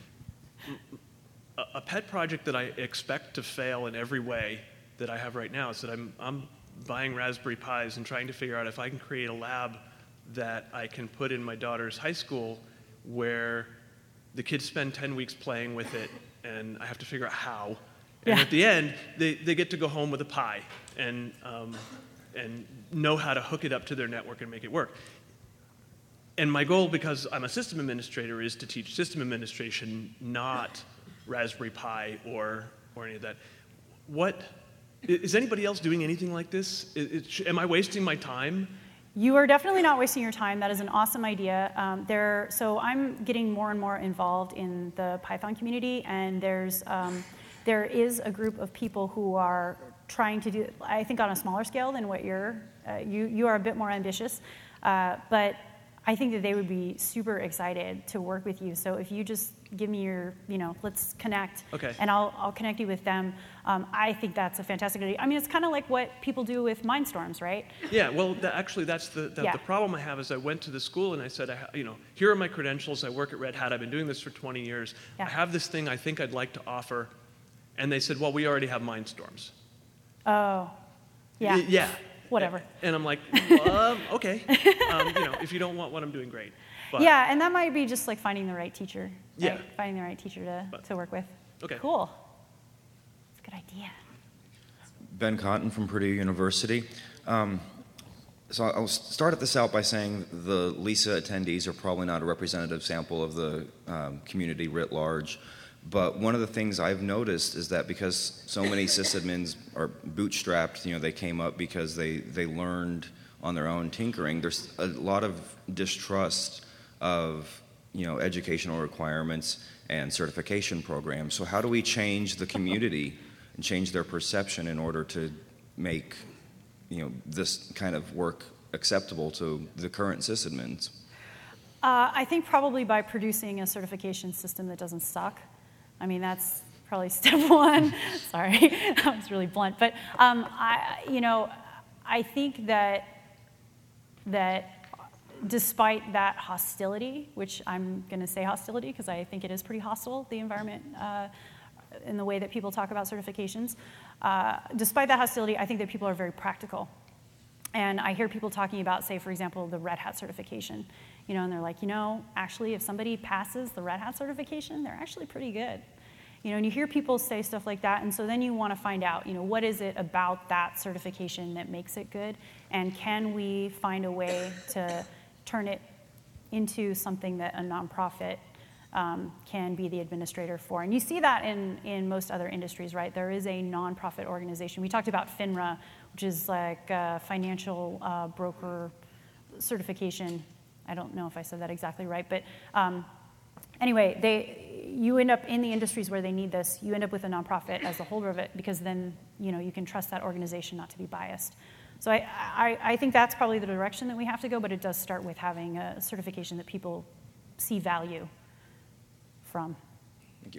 a, a pet project that I expect to fail in every way that I have right now is that I'm, I'm buying Raspberry Pis and trying to figure out if I can create a lab that I can put in my daughter's high school where the kids spend ten weeks playing with it, and I have to figure out how. And Yeah. at the end, they, they get to go home with a Pi and, um, and know how to hook it up to their network and make it work. And my goal, because I'm a system administrator, is to teach system administration, not Raspberry Pi or, or any of that. What, is anybody else doing anything like this? Is, is, am I wasting my time? You are definitely not wasting your time. That is an awesome idea. Um, there, so I'm getting more and more involved in the Python community, and there's um, there is a group of people who are trying to do, I think, on a smaller scale than what you're. Uh, you you are a bit more ambitious, uh, but I think that they would be super excited to work with you. So if you just give me your, you know, let's connect, okay. and I'll I'll connect you with them. Um, I think that's a fantastic idea. I mean, it's kind of like what people do with Mindstorms, right? Yeah, well, th- actually, that's the the, Yeah. the problem I have is I went to the school and I said, I ha- you know, here are my credentials. I work at Red Hat. I've been doing this for twenty years. Yeah. I have this thing I think I'd like to offer, and they said, well, we already have Mindstorms. Oh, yeah. Y- yeah. Whatever. And I'm like, um, okay, um, you know, if you don't want what I'm doing, great. But, Yeah, and that might be just like finding the right teacher. Yeah. Right? Finding the right teacher to, But- to work with. Okay. Cool. That's a good idea. Ben Cotton from Purdue University. Um, so I'll start this out by saying the LISA attendees are probably not a representative sample of the um, community writ large. But one of the things I've noticed is that because so many sysadmins are bootstrapped, you know, they came up because they, they learned on their own tinkering, there's a lot of distrust of, you know, educational requirements and certification programs. So how do we change the community and change their perception in order to make, you know, this kind of work acceptable to the current sysadmins? Uh, I think probably by producing a certification system that doesn't suck. I mean, that's probably step one. Sorry, that was really blunt. But, um, I, you know, I think that that despite that hostility, which I'm going to say hostility because I think it is pretty hostile, the environment uh, in the way that people talk about certifications, uh, despite that hostility, I think that people are very practical. And I hear people talking about, say, for example, the Red Hat certification, you know, and they're like, you know, actually, if somebody passes the Red Hat certification, they're actually pretty good. You know, and you hear people say stuff like that, and so then you want to find out, you know, what is it about that certification that makes it good, and can we find a way to turn it into something that a nonprofit um, can be the administrator for. And you see that in, in most other industries, right? There is a nonprofit organization. We talked about FINRA, which is like a financial uh, broker certification. I don't know if I said that exactly right, but um, anyway, they, you end up in the industries where they need this, you end up with a nonprofit as the holder of it, because then, you know, you can trust that organization not to be biased. So I, I, I think that's probably the direction that we have to go, but it does start with having a certification that people see value from. Thank you.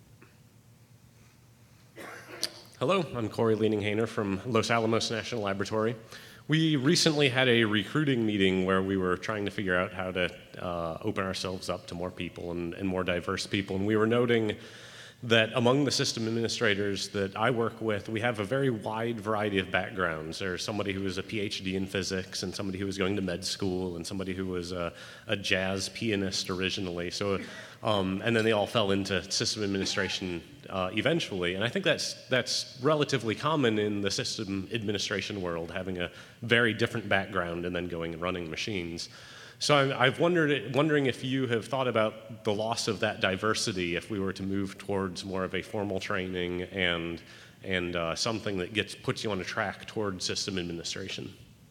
Hello, I'm Corey Leaning-Hainer from Los Alamos National Laboratory. We recently had a recruiting meeting where we were trying to figure out how to uh, open ourselves up to more people and, and more diverse people, and we were noting that among the system administrators that I work with, we have a very wide variety of backgrounds. There's somebody who was a PhD in physics, and somebody who was going to med school, and somebody who was a, a jazz pianist originally. So, um, and then they all fell into system administration uh, eventually. And I think that's that's relatively common in the system administration world, having a very different background and then going and running machines. So I'm, I've wondered, wondering if you have thought about the loss of that diversity if we were to move towards more of a formal training and and uh, something that gets puts you on a track toward system administration.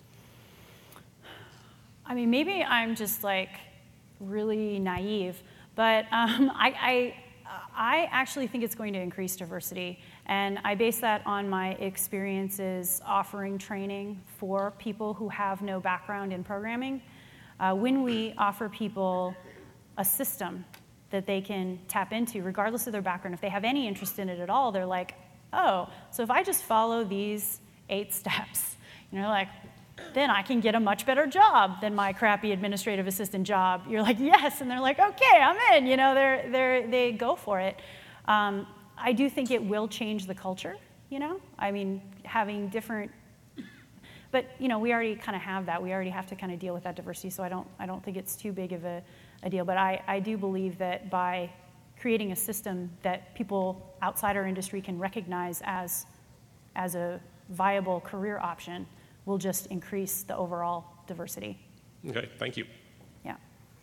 I mean, maybe I'm just like really naive, but um, I, I I actually think it's going to increase diversity, and I base that on my experiences offering training for people who have no background in programming. Uh, when we offer people a system that they can tap into, regardless of their background, if they have any interest in it at all, they're like, oh, so if I just follow these eight steps, you know, like, then I can get a much better job than my crappy administrative assistant job. You're like, yes, and they're like, okay, I'm in. You know, they're they're they go for it. Um, I do think it will change the culture. You know, I mean, having different. But you know, we already kind of have that. We already have to kind of deal with that diversity. So I don't, I don't think it's too big of a, a deal. But I, I do believe that by creating a system that people outside our industry can recognize as, as a viable career option, will just increase the overall diversity. Okay, thank you. Yeah.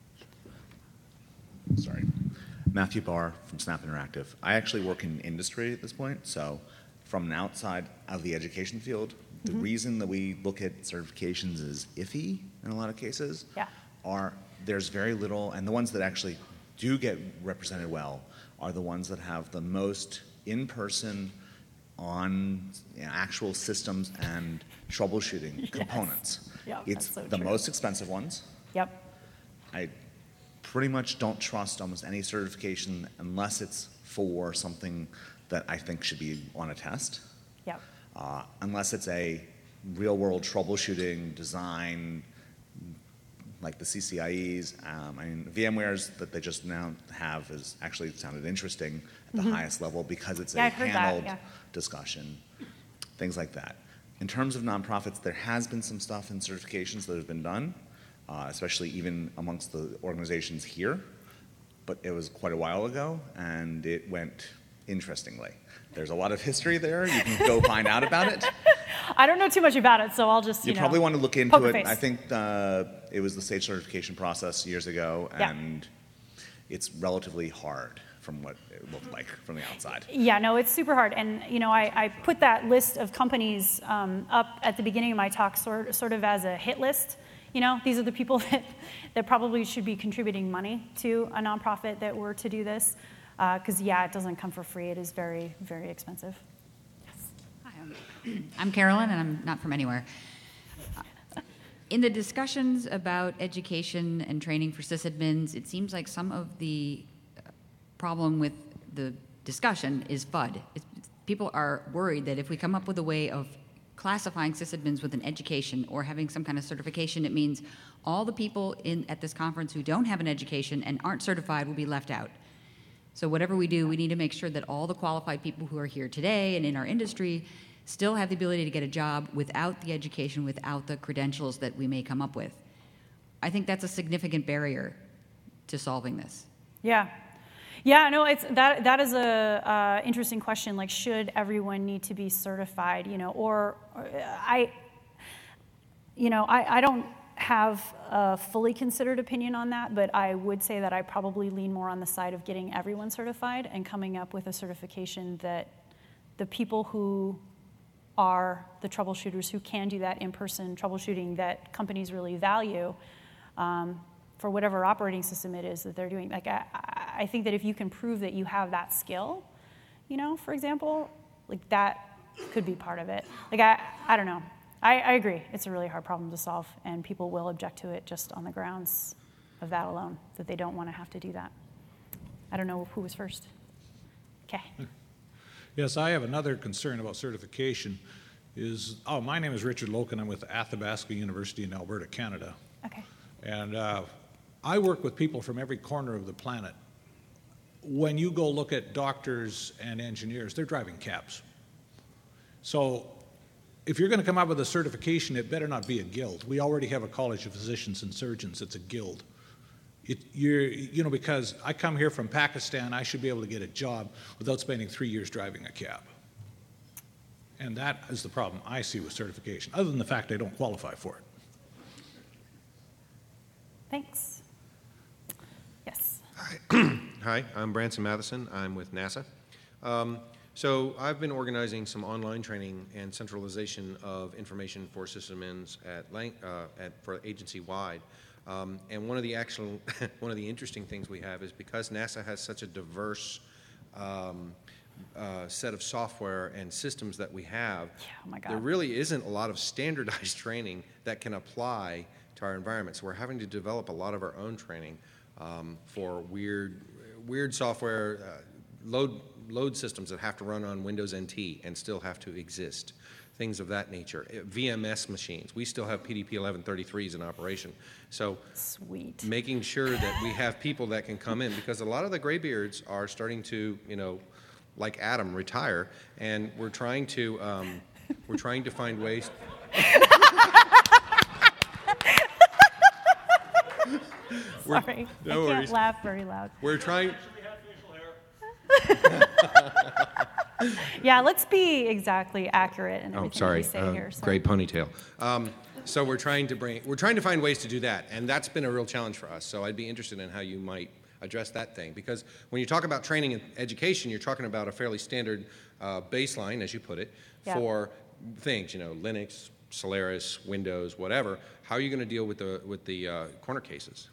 Sorry, Matthew Barr from Snap Interactive. I actually work in industry at this point, so from an outside of the education field. The mm-hmm. reason that we look at certifications as iffy in a lot of cases yeah. are there's very little, and the ones that actually do get represented well are the ones that have the most in-person on you know, actual systems and troubleshooting yes. components. Yep, it's that's so the true. most expensive ones. Yep. I pretty much don't trust almost any certification unless it's for something that I think should be on a test. Yep. Uh, unless it's a real-world troubleshooting design, like the C C I Es. Um, I mean, VMware's that they just now have has actually sounded interesting at the mm-hmm. highest level because it's yeah, a I've heard handled that, yeah. discussion, things like that. In terms of nonprofits, there has been some stuff in certifications that have been done, uh, especially even amongst the organizations here, but it was quite a while ago, and it went interestingly. There's a lot of history there. You can go find out about it. I don't know too much about it, so I'll just, you, you know, probably want to look into it. Face. I think uh, it was the state certification process years ago, and yeah. it's relatively hard from what it looked like from the outside. Yeah, no, it's super hard. And, you know, I, I put that list of companies um, up at the beginning of my talk sort, sort of as a hit list. You know, these are the people that, that probably should be contributing money to a nonprofit that were to do this. Because, uh, yeah, it doesn't come for free. It is very, very expensive. Yes. Hi, I'm, I'm Carolyn, and I'm not from anywhere. In the discussions about education and training for sysadmins, it seems like some of the problem with the discussion is F U D. It's, people are worried that if we come up with a way of classifying sysadmins with an education or having some kind of certification, it means all the people in at this conference who don't have an education and aren't certified will be left out. So whatever we do, we need to make sure that all the qualified people who are here today and in our industry still have the ability to get a job without the education, without the credentials that we may come up with. I think that's a significant barrier to solving this. Yeah. Yeah, no, it's that that is a uh, interesting question. Like, should everyone need to be certified? You know, or, or I, you know, I, I don't have a fully considered opinion on that, but I would say that I probably lean more on the side of getting everyone certified and coming up with a certification that the people who are the troubleshooters who can do that in-person troubleshooting that companies really value um, for whatever operating system it is that they're doing. Like I, I think that if you can prove that you have that skill, you know, for example, like that could be part of it. Like I, I don't know. I, I agree. It's a really hard problem to solve, and people will object to it just on the grounds of that alone, that they don't want to have to do that. I don't know who was first. Okay. Yes, I have another concern about certification. Is oh, my name is Richard Loken. I'm with Athabasca University in Alberta, Canada. Okay. And uh, I work with people from every corner of the planet. When you go look at doctors and engineers, they're driving cabs. So if you're going to come up with a certification, it better not be a guild. We already have a College of Physicians and Surgeons. It's a guild. It, you're, you know, because I come here from Pakistan, I should be able to get a job without spending three years driving a cab. And that is the problem I see with certification, other than the fact I don't qualify for it. Thanks. Yes. Hi, Hi I'm Branson Matheson. I'm with NASA. Um, so I've been organizing some online training and centralization of information for sysadmins at, lang uh, at for agency-wide. Um, and one of the actual, one of the interesting things we have is because NASA has such a diverse um, uh, set of software and systems that we have, yeah, oh my God. there really isn't a lot of standardized training that can apply to our environment. So we're having to develop a lot of our own training um, for weird, weird software, uh, load, load systems that have to run on Windows N T and still have to exist. Things of that nature. V M S machines. We still have P D P eleven thirty-threes in operation. So Sweet. making sure that we have people that can come in, because a lot of the graybeards are starting to, you know, like Adam, retire, and we're trying to, um, we're trying to find ways. Sorry, no I can't worries. laugh very loud. We're trying. Yeah, let's be exactly accurate in Oh, everything sorry. we say uh, here. So. Great ponytail. Um, so we're trying to bring, we're trying to find ways to do that, and that's been a real challenge for us. So I'd be interested in how you might address that thing, because when you talk about training and education, you're talking about a fairly standard uh, baseline, as you put it, Yeah. for things, you know, Linux, Solaris, Windows, whatever. How are you going to deal with the with the uh, corner cases?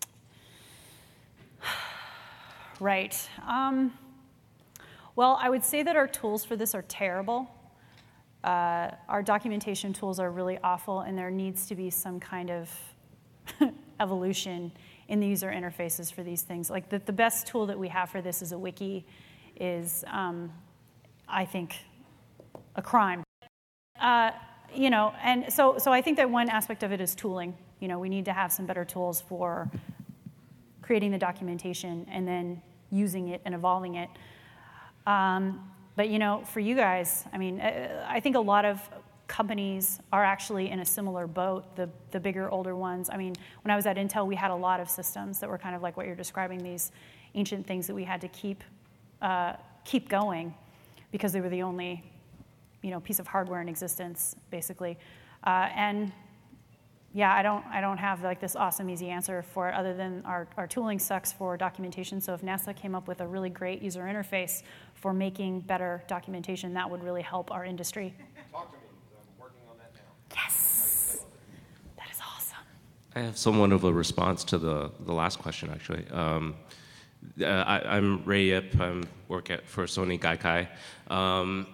Right. Um, well, I would say that our tools for this are terrible. Uh, our documentation tools are really awful, and there needs to be some kind of evolution in the user interfaces for these things. Like the, the best tool that we have for this is a wiki, is, um, I think, a crime. Uh, you know, and so, so I think that one aspect of it is tooling. You know, we need to have some better tools for creating the documentation and then using it and evolving it. Um, but, you know, for you guys, I mean, I think a lot of companies are actually in a similar boat, the, the bigger, older ones. I mean, when I was at Intel, we had a lot of systems that were kind of like what you're describing, these ancient things that we had to keep, uh, keep going because they were the only, you know, piece of hardware in existence, basically. Uh, and yeah, I don't, I don't have like this awesome, easy answer for it, other than our, our tooling sucks for documentation. So if NASA came up with a really great user interface for making better documentation, that would really help our industry. Talk to me, because I'm working on that now. Yes, that is awesome. I have somewhat of a response to the, the last question, actually. Um, uh, I, I'm Ray Yip. I work at, for Sony Gaikai. Um,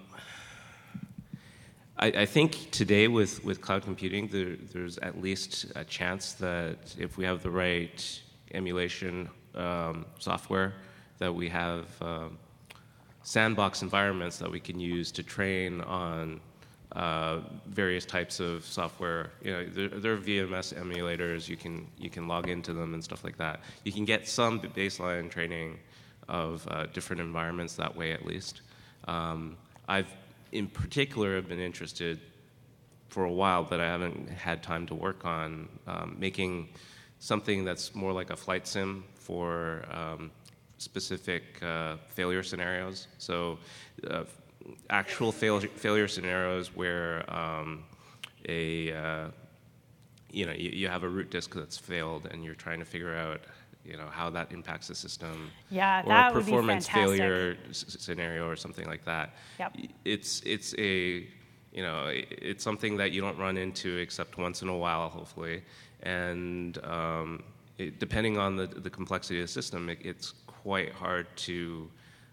I, I think today with, with cloud computing, there, there's at least a chance that if we have the right emulation um, software, that we have um, sandbox environments that we can use to train on uh, various types of software. You know, there, there are V M S emulators. You can you can log into them and stuff like that. You can get some baseline training of uh, different environments that way, at least. Um, I've in particular have been interested for a while, but I haven't had time to work on um, making something that's more like a flight sim for um, specific uh, failure scenarios. So uh, actual fail failure scenarios where um, a uh, you know, you, you have a root disk that's failed, and you're trying to figure out, you know, how that impacts the system. Yeah, or that a would be performance fantastic. failure s- scenario or something like that. Yep. It's it's a you know it, it's something that you don't run into except once in a while, hopefully, and um, it, depending on the the complexity of the system, it, it's quite hard to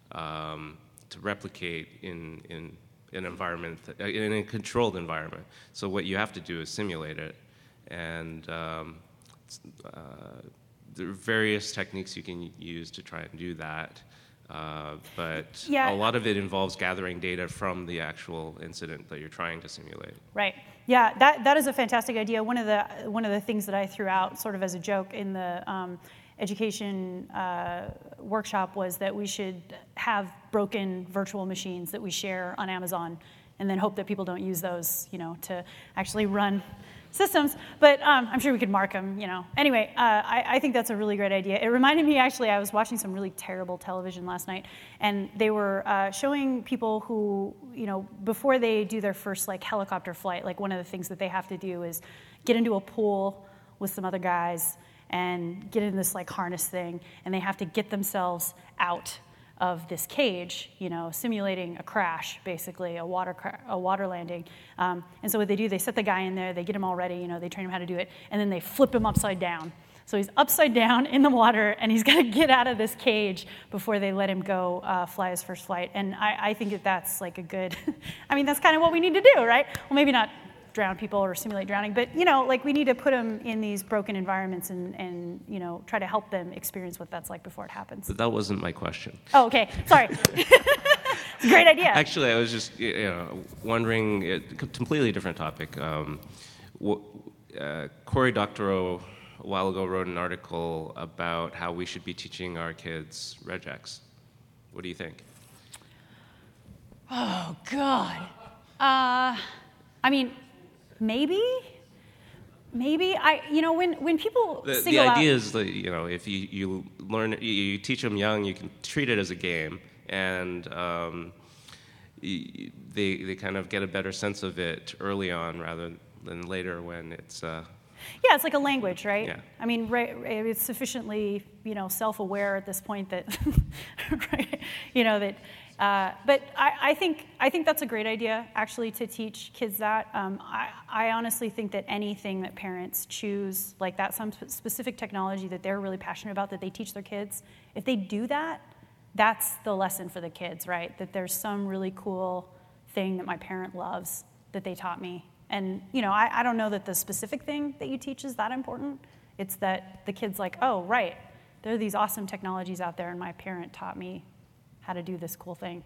um, to replicate in in an environment that, in a controlled environment. So what you have to do is simulate it, and um, uh, there are various techniques you can use to try and do that. Uh, but Yeah. a lot of it involves gathering data from the actual incident that you're trying to simulate. Right. Yeah, that, that is a fantastic idea. One of the one of the things that I threw out sort of as a joke in the um, education uh, workshop was that we should have broken virtual machines that we share on Amazon, and then hope that people don't use those, you know, to actually run systems. But um, I'm sure we could mark them, you know. Anyway, uh, I, I think that's a really great idea. It reminded me, actually, I was watching some really terrible television last night, and they were uh, showing people who, you know, before they do their first, like, helicopter flight, like, one of the things that they have to do is get into a pool with some other guys and get in this, like, harness thing, and they have to get themselves out of this cage, you know, simulating a crash, basically, a water cra- a water landing. Um, and so what they do, they set the guy in there, they get him all ready, you know, they train him how to do it, and then they flip him upside down. So he's upside down in the water, and he's got to get out of this cage before they let him go uh, fly his first flight. And I, I think that that's like a good, I mean, that's kind of what we need to do, right? Well, maybe not drown people or simulate drowning, but, you know, like we need to put them in these broken environments and, and, you know, try to help them experience what that's like before it happens. But that wasn't my question. Oh, okay. Sorry. It's a great idea. Actually, I was just you know wondering, a completely different topic. Um, wh- uh, Cory Doctorow a while ago wrote an article about how we should be teaching our kids regex. What do you think? Oh, God. Uh, I mean, maybe, maybe I, you know, when, when people The, the single idea out, is that you know if you, you learn you, you teach them young, you can treat it as a game, and um, y- they they kind of get a better sense of it early on rather than later when it's. Uh, yeah, it's like a language, right? Yeah. I mean, right, it's sufficiently, you know, self-aware at this point that, right, you know, that, uh, but I, I think I think that's a great idea, actually, to teach kids that. Um, I, I honestly think that anything that parents choose, like that, some sp- specific technology that they're really passionate about, that they teach their kids, if they do that, that's the lesson for the kids, right? That there's some really cool thing that my parent loves that they taught me. And, you know, I, I don't know that the specific thing that you teach is that important. It's that the kid's like, oh, right, there are these awesome technologies out there, and my parent taught me how to do this cool thing.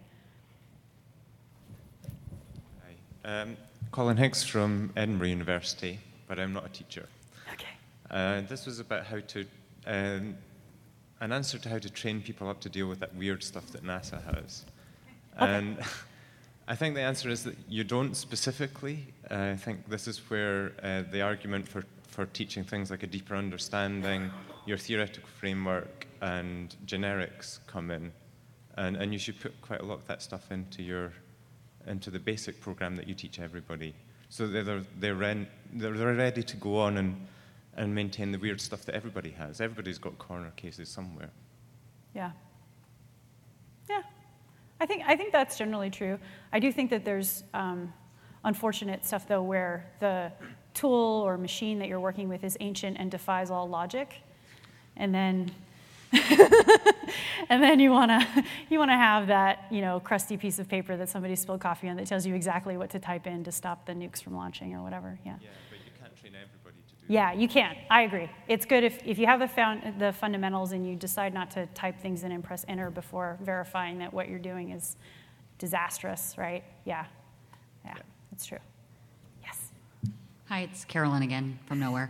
Hi. Um, Colin Higgs from Edinburgh University, but I'm not a teacher. Okay. Uh, this was about how to, um, an answer to how to train people up to deal with that weird stuff that NASA has. Okay. And I think the answer is that you don't specifically. Uh, I think this is where uh, the argument for, for teaching things like a deeper understanding, your theoretical framework, and generics come in. And, and you should put quite a lot of that stuff into your into the basic program that you teach everybody. So they're, they're, they're, re- they're, they're ready to go on and, and maintain the weird stuff that everybody has. Everybody's got corner cases somewhere. Yeah. Yeah. I think I think that's generally true. I do think that there's um, unfortunate stuff, though, where the tool or machine that you're working with is ancient and defies all logic, and then and then you wanna you wanna have that, you know, crusty piece of paper that somebody spilled coffee on that tells you exactly what to type in to stop the nukes from launching or whatever. Yeah. Yeah, but you can't train everybody to do Yeah, you can. I agree. It's good if, if you have the, found, the fundamentals and you decide not to type things in and press enter before verifying that what you're doing is disastrous, right? Yeah. Yeah, that's true. Yes. Hi, it's Carolyn again from nowhere.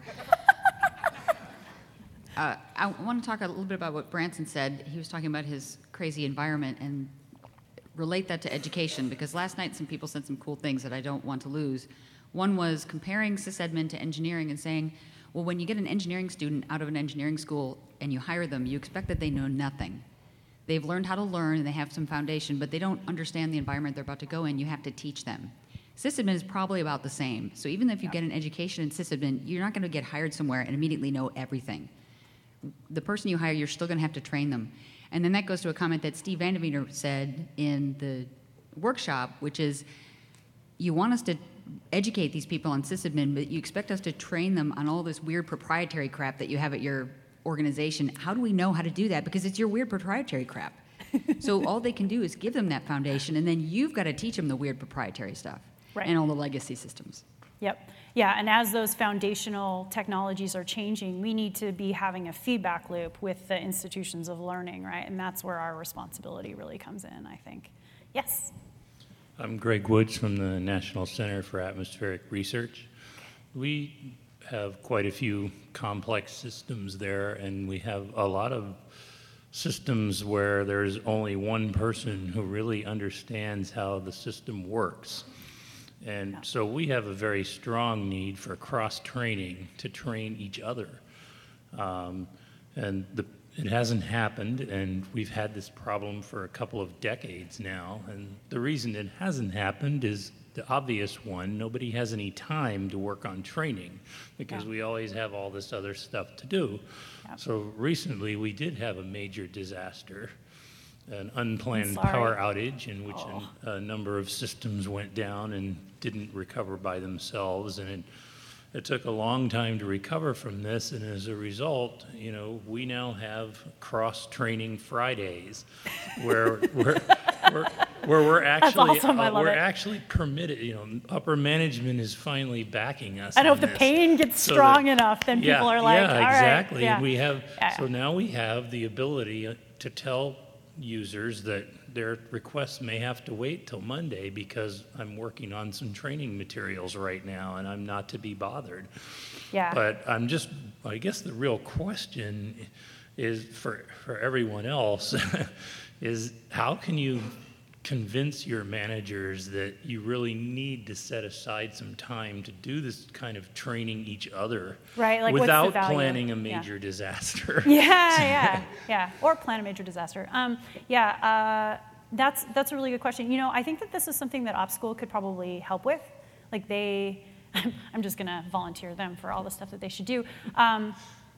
uh, I want to talk a little bit about what Branson said. He was talking about his crazy environment and relate that to education, because last night some people said some cool things that I don't want to lose. One was comparing sysadmin to engineering and saying, well, when you get an engineering student out of an engineering school and you hire them, you expect that they know nothing. They've learned how to learn and they have some foundation, but they don't understand the environment they're about to go in. You have to teach them. Sysadmin is probably about the same. So even if you get an education in sysadmin, you're not going to get hired somewhere and immediately know everything. The person you hire, you're still going to have to train them. And then that goes to a comment that Steve Vandeveener said in the workshop, which is, you want us to educate these people on sysadmin, but you expect us to train them on all this weird proprietary crap that you have at your organization. How do we know how to do that? Because it's your weird proprietary crap. So all they can do is give them that foundation, and then you've got to teach them the weird proprietary stuff. Right. And all the legacy systems. Yep. Yeah, and as those foundational technologies are changing, we need to be having a feedback loop with the institutions of learning, right? And that's where our responsibility really comes in, I think. Yes? I'm Greg Woods from the National Center for Atmospheric Research. We have quite a few complex systems there, and we have a lot of systems where there's only one person who really understands how the system works. And so we have a very strong need for cross-training to train each other. Um, and the, it hasn't happened, and we've had this problem for a couple of decades now. And the reason it hasn't happened is the obvious one. Nobody has any time to work on training because yeah. we always have all this other stuff to do. Yeah. So recently we did have a major disaster, an unplanned power outage in which oh. a, a number of systems went down and didn't recover by themselves, and it, it took a long time to recover from this, and as a result, you know, we now have cross-training Fridays where we're, we're, where we're actually awesome. uh, we're it. actually permitted, you know, upper management is finally backing us. I know if this. the pain gets so strong that, enough, then yeah, people are like, yeah, all exactly. right. Yeah, we have, yeah. So now we have the ability to tell users that their requests may have to wait till Monday because I'm working on some training materials right now and I'm not to be bothered. Yeah. But I'm just, I guess the real question is for, for everyone else is how can you convince your managers that you really need to set aside some time to do this kind of training each other, right? Like without what's the value? planning a major yeah. disaster. Yeah, yeah, yeah. Or plan a major disaster. Um, yeah, uh, that's that's a really good question. You know, I think that this is something that OpSchool could probably help with. Like they, I'm just gonna volunteer them for all the stuff that they should do. Um,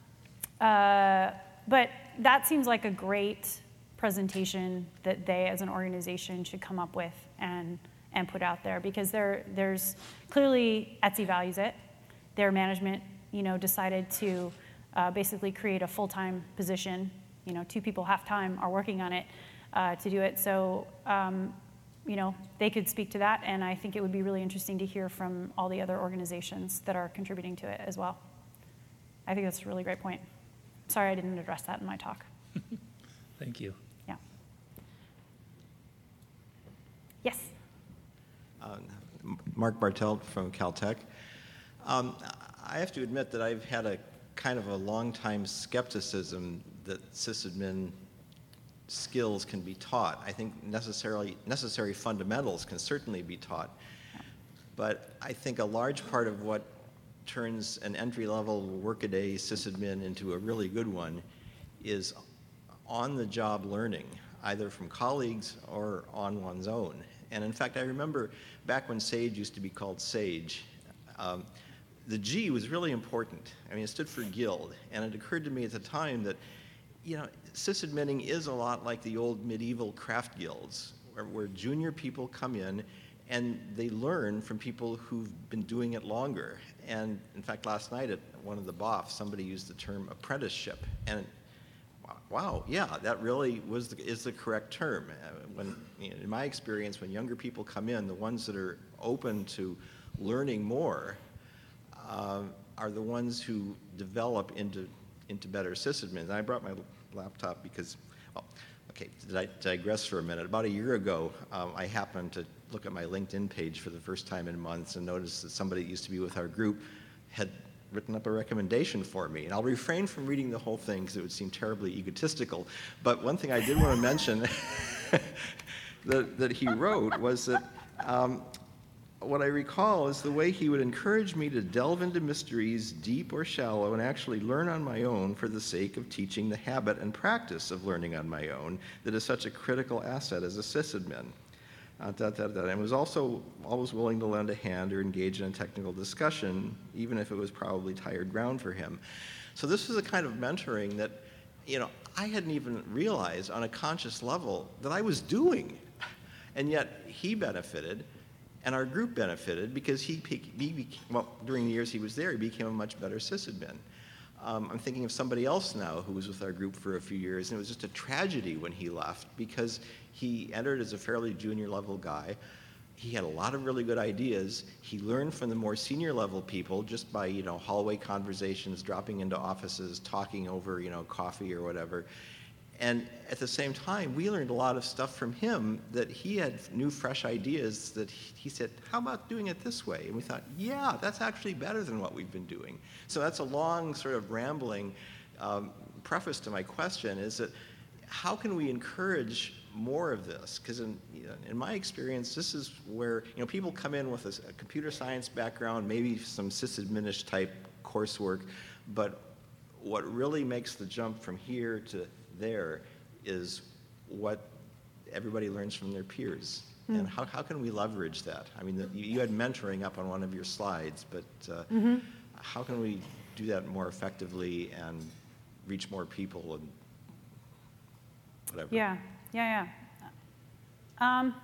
uh, but that seems like a great presentation that they as an organization should come up with and and put out there, because there there's clearly Etsy values it. Their management, you know, decided to uh, basically create a full-time position. You know, two people half-time are working on it uh, to do it. So, um, you know, they could speak to that, and I think it would be really interesting to hear from all the other organizations that are contributing to it as well. I think that's a really great point. Sorry I didn't address that in my talk. Thank you. Yeah. Yes? Uh, Mark Bartelt from Caltech. Um, I have to admit that I've had a kind of a long time skepticism that sysadmin skills can be taught. I think necessarily necessary fundamentals can certainly be taught. But I think a large part of what turns an entry-level workaday sysadmin into a really good one is on-the-job learning, either from colleagues or on one's own. And in fact, I remember back when SAGE used to be called SAGE, um, the G was really important. I mean, it stood for guild, and it occurred to me at the time that, you know, sysadminning is a lot like the old medieval craft guilds, where, where junior people come in and they learn from people who've been doing it longer. And in fact, last night at one of the B O Fs, somebody used the term apprenticeship, and wow, yeah, that really was the, is the correct term. When, you know, in my experience, when younger people come in, the ones that are open to learning more uh, are the ones who develop into into better sysadmins. And I brought my laptop because, well, okay, did I digress for a minute? About a year ago, um, I happened to look at my LinkedIn page for the first time in months and noticed that somebody that used to be with our group had written up a recommendation for me. And I'll refrain from reading the whole thing because it would seem terribly egotistical. But one thing I did want to mention that, that he wrote was that um, what I recall is the way he would encourage me to delve into mysteries, deep or shallow, and actually learn on my own for the sake of teaching the habit and practice of learning on my own that is such a critical asset as a sysadmin. Uh, da, da, da, and was also always willing to lend a hand or engage in a technical discussion, even if it was probably tired ground for him. So this was a kind of mentoring that, you know, I hadn't even realized on a conscious level that I was doing. And yet he benefited, and our group benefited because he, he became, well, during the years he was there, he became a much better sysadmin. Um, I'm thinking of somebody else now who was with our group for a few years, and it was just a tragedy when he left because he entered as a fairly junior level guy. He had a lot of really good ideas. He learned from the more senior level people just by, you know, hallway conversations, dropping into offices, talking over, you know, coffee or whatever. And at the same time, we learned a lot of stuff from him that he had new, fresh ideas that he said, how about doing it this way? And we thought, yeah, that's actually better than what we've been doing. So that's a long sort of rambling um, preface to my question, is that how can we encourage more of this? Because in, you know, in my experience, this is where, you know, people come in with a, a computer science background, maybe some sysadminish type coursework, but what really makes the jump from here to there is what everybody learns from their peers. Mm. And how, how can we leverage that? I mean, the, you, you had mentoring up on one of your slides, but uh, mm-hmm. how can we do that more effectively and reach more people and whatever? Yeah, yeah, yeah. Um,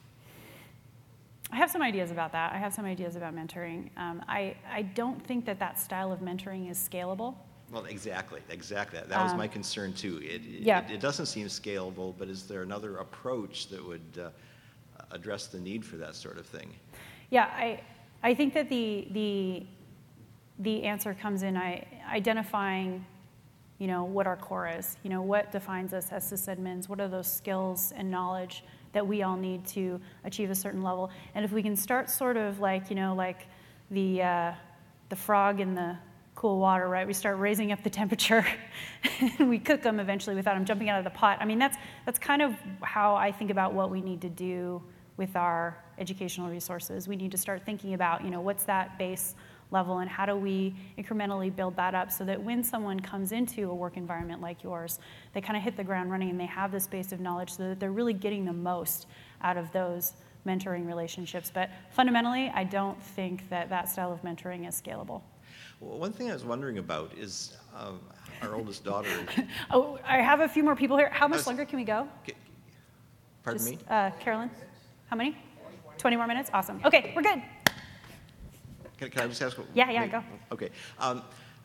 I have some ideas about that. I have some ideas about mentoring. Um, I, I don't think that that style of mentoring is scalable. Well, exactly, exactly. That, that was Um, my concern too. It, it, yeah. it, it doesn't seem scalable, but is there another approach that would uh, address the need for that sort of thing? Yeah, I, I think that the, the, the answer comes in I, identifying, you know, what our core is. You know, what defines us as sysadmins? What are those skills and knowledge that we all need to achieve a certain level? And if we can start sort of like, you know, like the, uh, the frog in the cool water, right? We start raising up the temperature and we cook them eventually without them jumping out of the pot. I mean, that's, that's kind of how I think about what we need to do with our educational resources. We need to start thinking about, you know, what's that base level and how do we incrementally build that up so that when someone comes into a work environment like yours, they kind of hit the ground running and they have this base of knowledge so that they're really getting the most out of those mentoring relationships. But fundamentally, I don't think that that style of mentoring is scalable. Well, one thing I was wondering about is um, our oldest daughter. Oh, I have a few more people here. How much was, longer can we go? Pardon Just, me? Uh, Carolyn? How many? twenty more minutes? Awesome. Okay, we're good. Can, can I just ask? What, yeah, yeah, maybe, go. Okay. Um,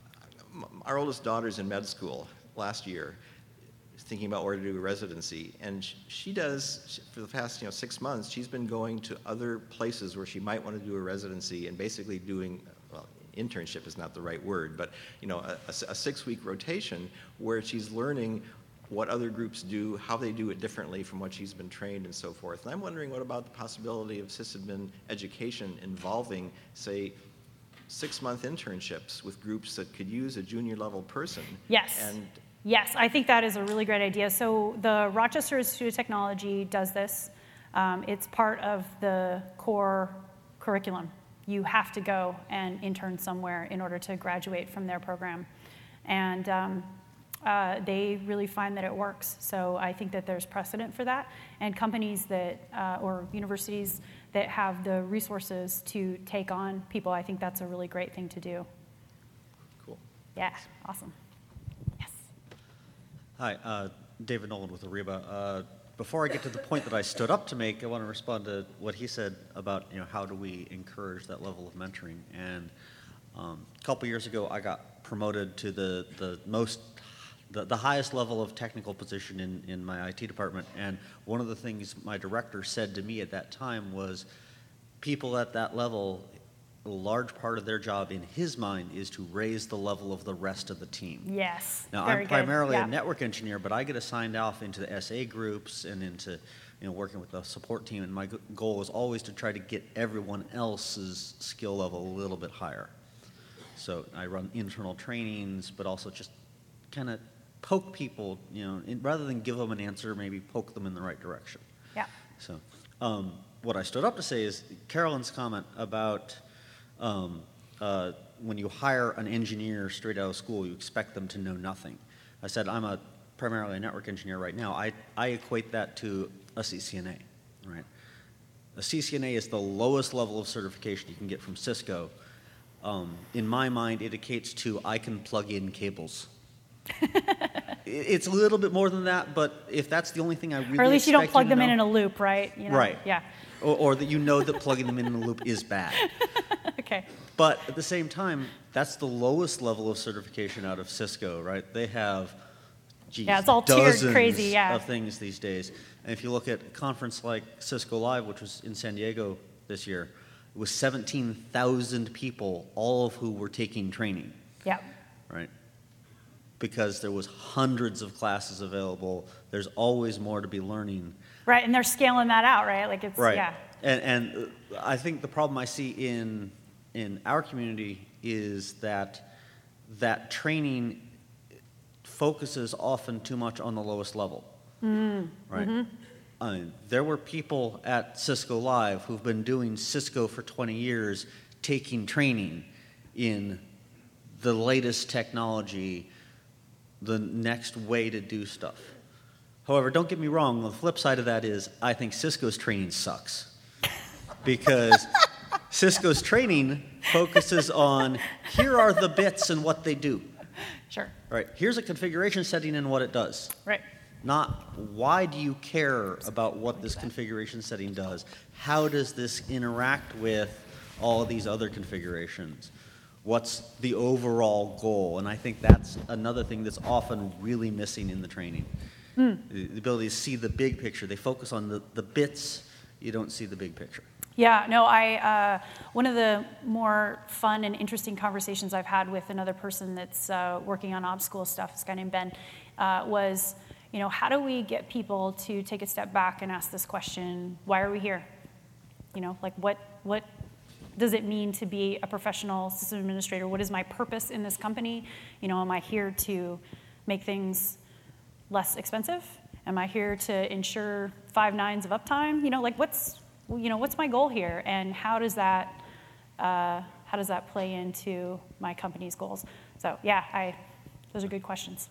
our oldest daughter's in med school last year, thinking about where to do a residency, and she, she does, she, for the past you know six months, she's been going to other places where she might want to do a residency and basically doing, well, internship is not the right word, but you know, a, a, a six-week rotation where she's learning what other groups do, how they do it differently from what she's been trained and so forth. And I'm wondering what about the possibility of sysadmin education involving, say, six-month internships with groups that could use a junior-level person? Yes. And yes, I think that is a really great idea. So the Rochester Institute of Technology does this. Um, it's part of the core curriculum. You have to go and intern somewhere in order to graduate from their program. And um, uh, they really find that it works. So I think that there's precedent for that. And companies that, uh, or universities that have the resources to take on people, I think that's a really great thing to do. Cool. Yeah, awesome. Yes. Hi, uh, David Nolan with Ariba. Uh, Before I get to the point that I stood up to make, I want to respond to what he said about, you know, how do we encourage that level of mentoring. And um, a couple years ago, I got promoted to the, the most, the, the highest level of technical position in, in my I T department. And one of the things my director said to me at that time was, people at that level, a large part of their job in his mind is to raise the level of the rest of the team. Yes. Now, very I'm primarily good. Yeah. a network engineer, but I get assigned off into the S A groups and into, you know, working with the support team, and my goal is always to try to get everyone else's skill level a little bit higher. So I run internal trainings, but also just kind of poke people, you know, in, rather than give them an answer, maybe poke them in the right direction. Yeah. So um, what I stood up to say is Carolyn's comment about Um, uh, when you hire an engineer straight out of school, you expect them to know nothing. I said, I'm a primarily a network engineer right now. I, I equate that to a C C N A, right? A C C N A is the lowest level of certification you can get from Cisco. Um, in my mind, it indicates to I can plug in cables. It's a little bit more than that, but if that's the only thing I really Or at least you don't expect plug to them in know- in a loop, right? You know? Right. Yeah. Or, or that you know that plugging them in in a loop is bad. Okay. But at the same time, that's the lowest level of certification out of Cisco, right? They have, geez, Yeah, it's all tiered dozens crazy, yeah. of things these days. And if you look at a conference like Cisco Live, which was in San Diego this year, it was seventeen thousand people, all of who were taking training, Yep. right? Because there was hundreds of classes available. There's always more to be learning. Right, and they're scaling that out, right? Like it's, Right. yeah. And, and uh, I think the problem I see in in our community is that that training focuses often too much on the lowest level. Mm. Right. Mhm. I mean, there were people at Cisco Live who've been doing Cisco for twenty years, taking training in the latest technology, the next way to do stuff. However, don't get me wrong, the flip side of that is I think Cisco's training sucks. Because Cisco's training focuses on here are the bits and what they do. Sure. Right. Here's a configuration setting and what it does. Right. Not why do you care about what this configuration setting does? How does this interact with all of these other configurations? What's the overall goal? And I think that's another thing that's often really missing in the training. Mm. The, the ability to see the big picture. They focus on the, the bits, you don't see the big picture. Yeah, no, I, uh, one of the more fun and interesting conversations I've had with another person that's uh, working on op school stuff, this guy named Ben, uh, was, you know, how do we get people to take a step back and ask this question, why are we here? You know, like what, what does it mean to be a professional system administrator? What is my purpose in this company? You know, am I here to make things less expensive? Am I here to ensure five nines of uptime? You know, like what's, you know, what's my goal here, and how does that, uh, how does that play into my company's goals? So yeah, I, those are good questions.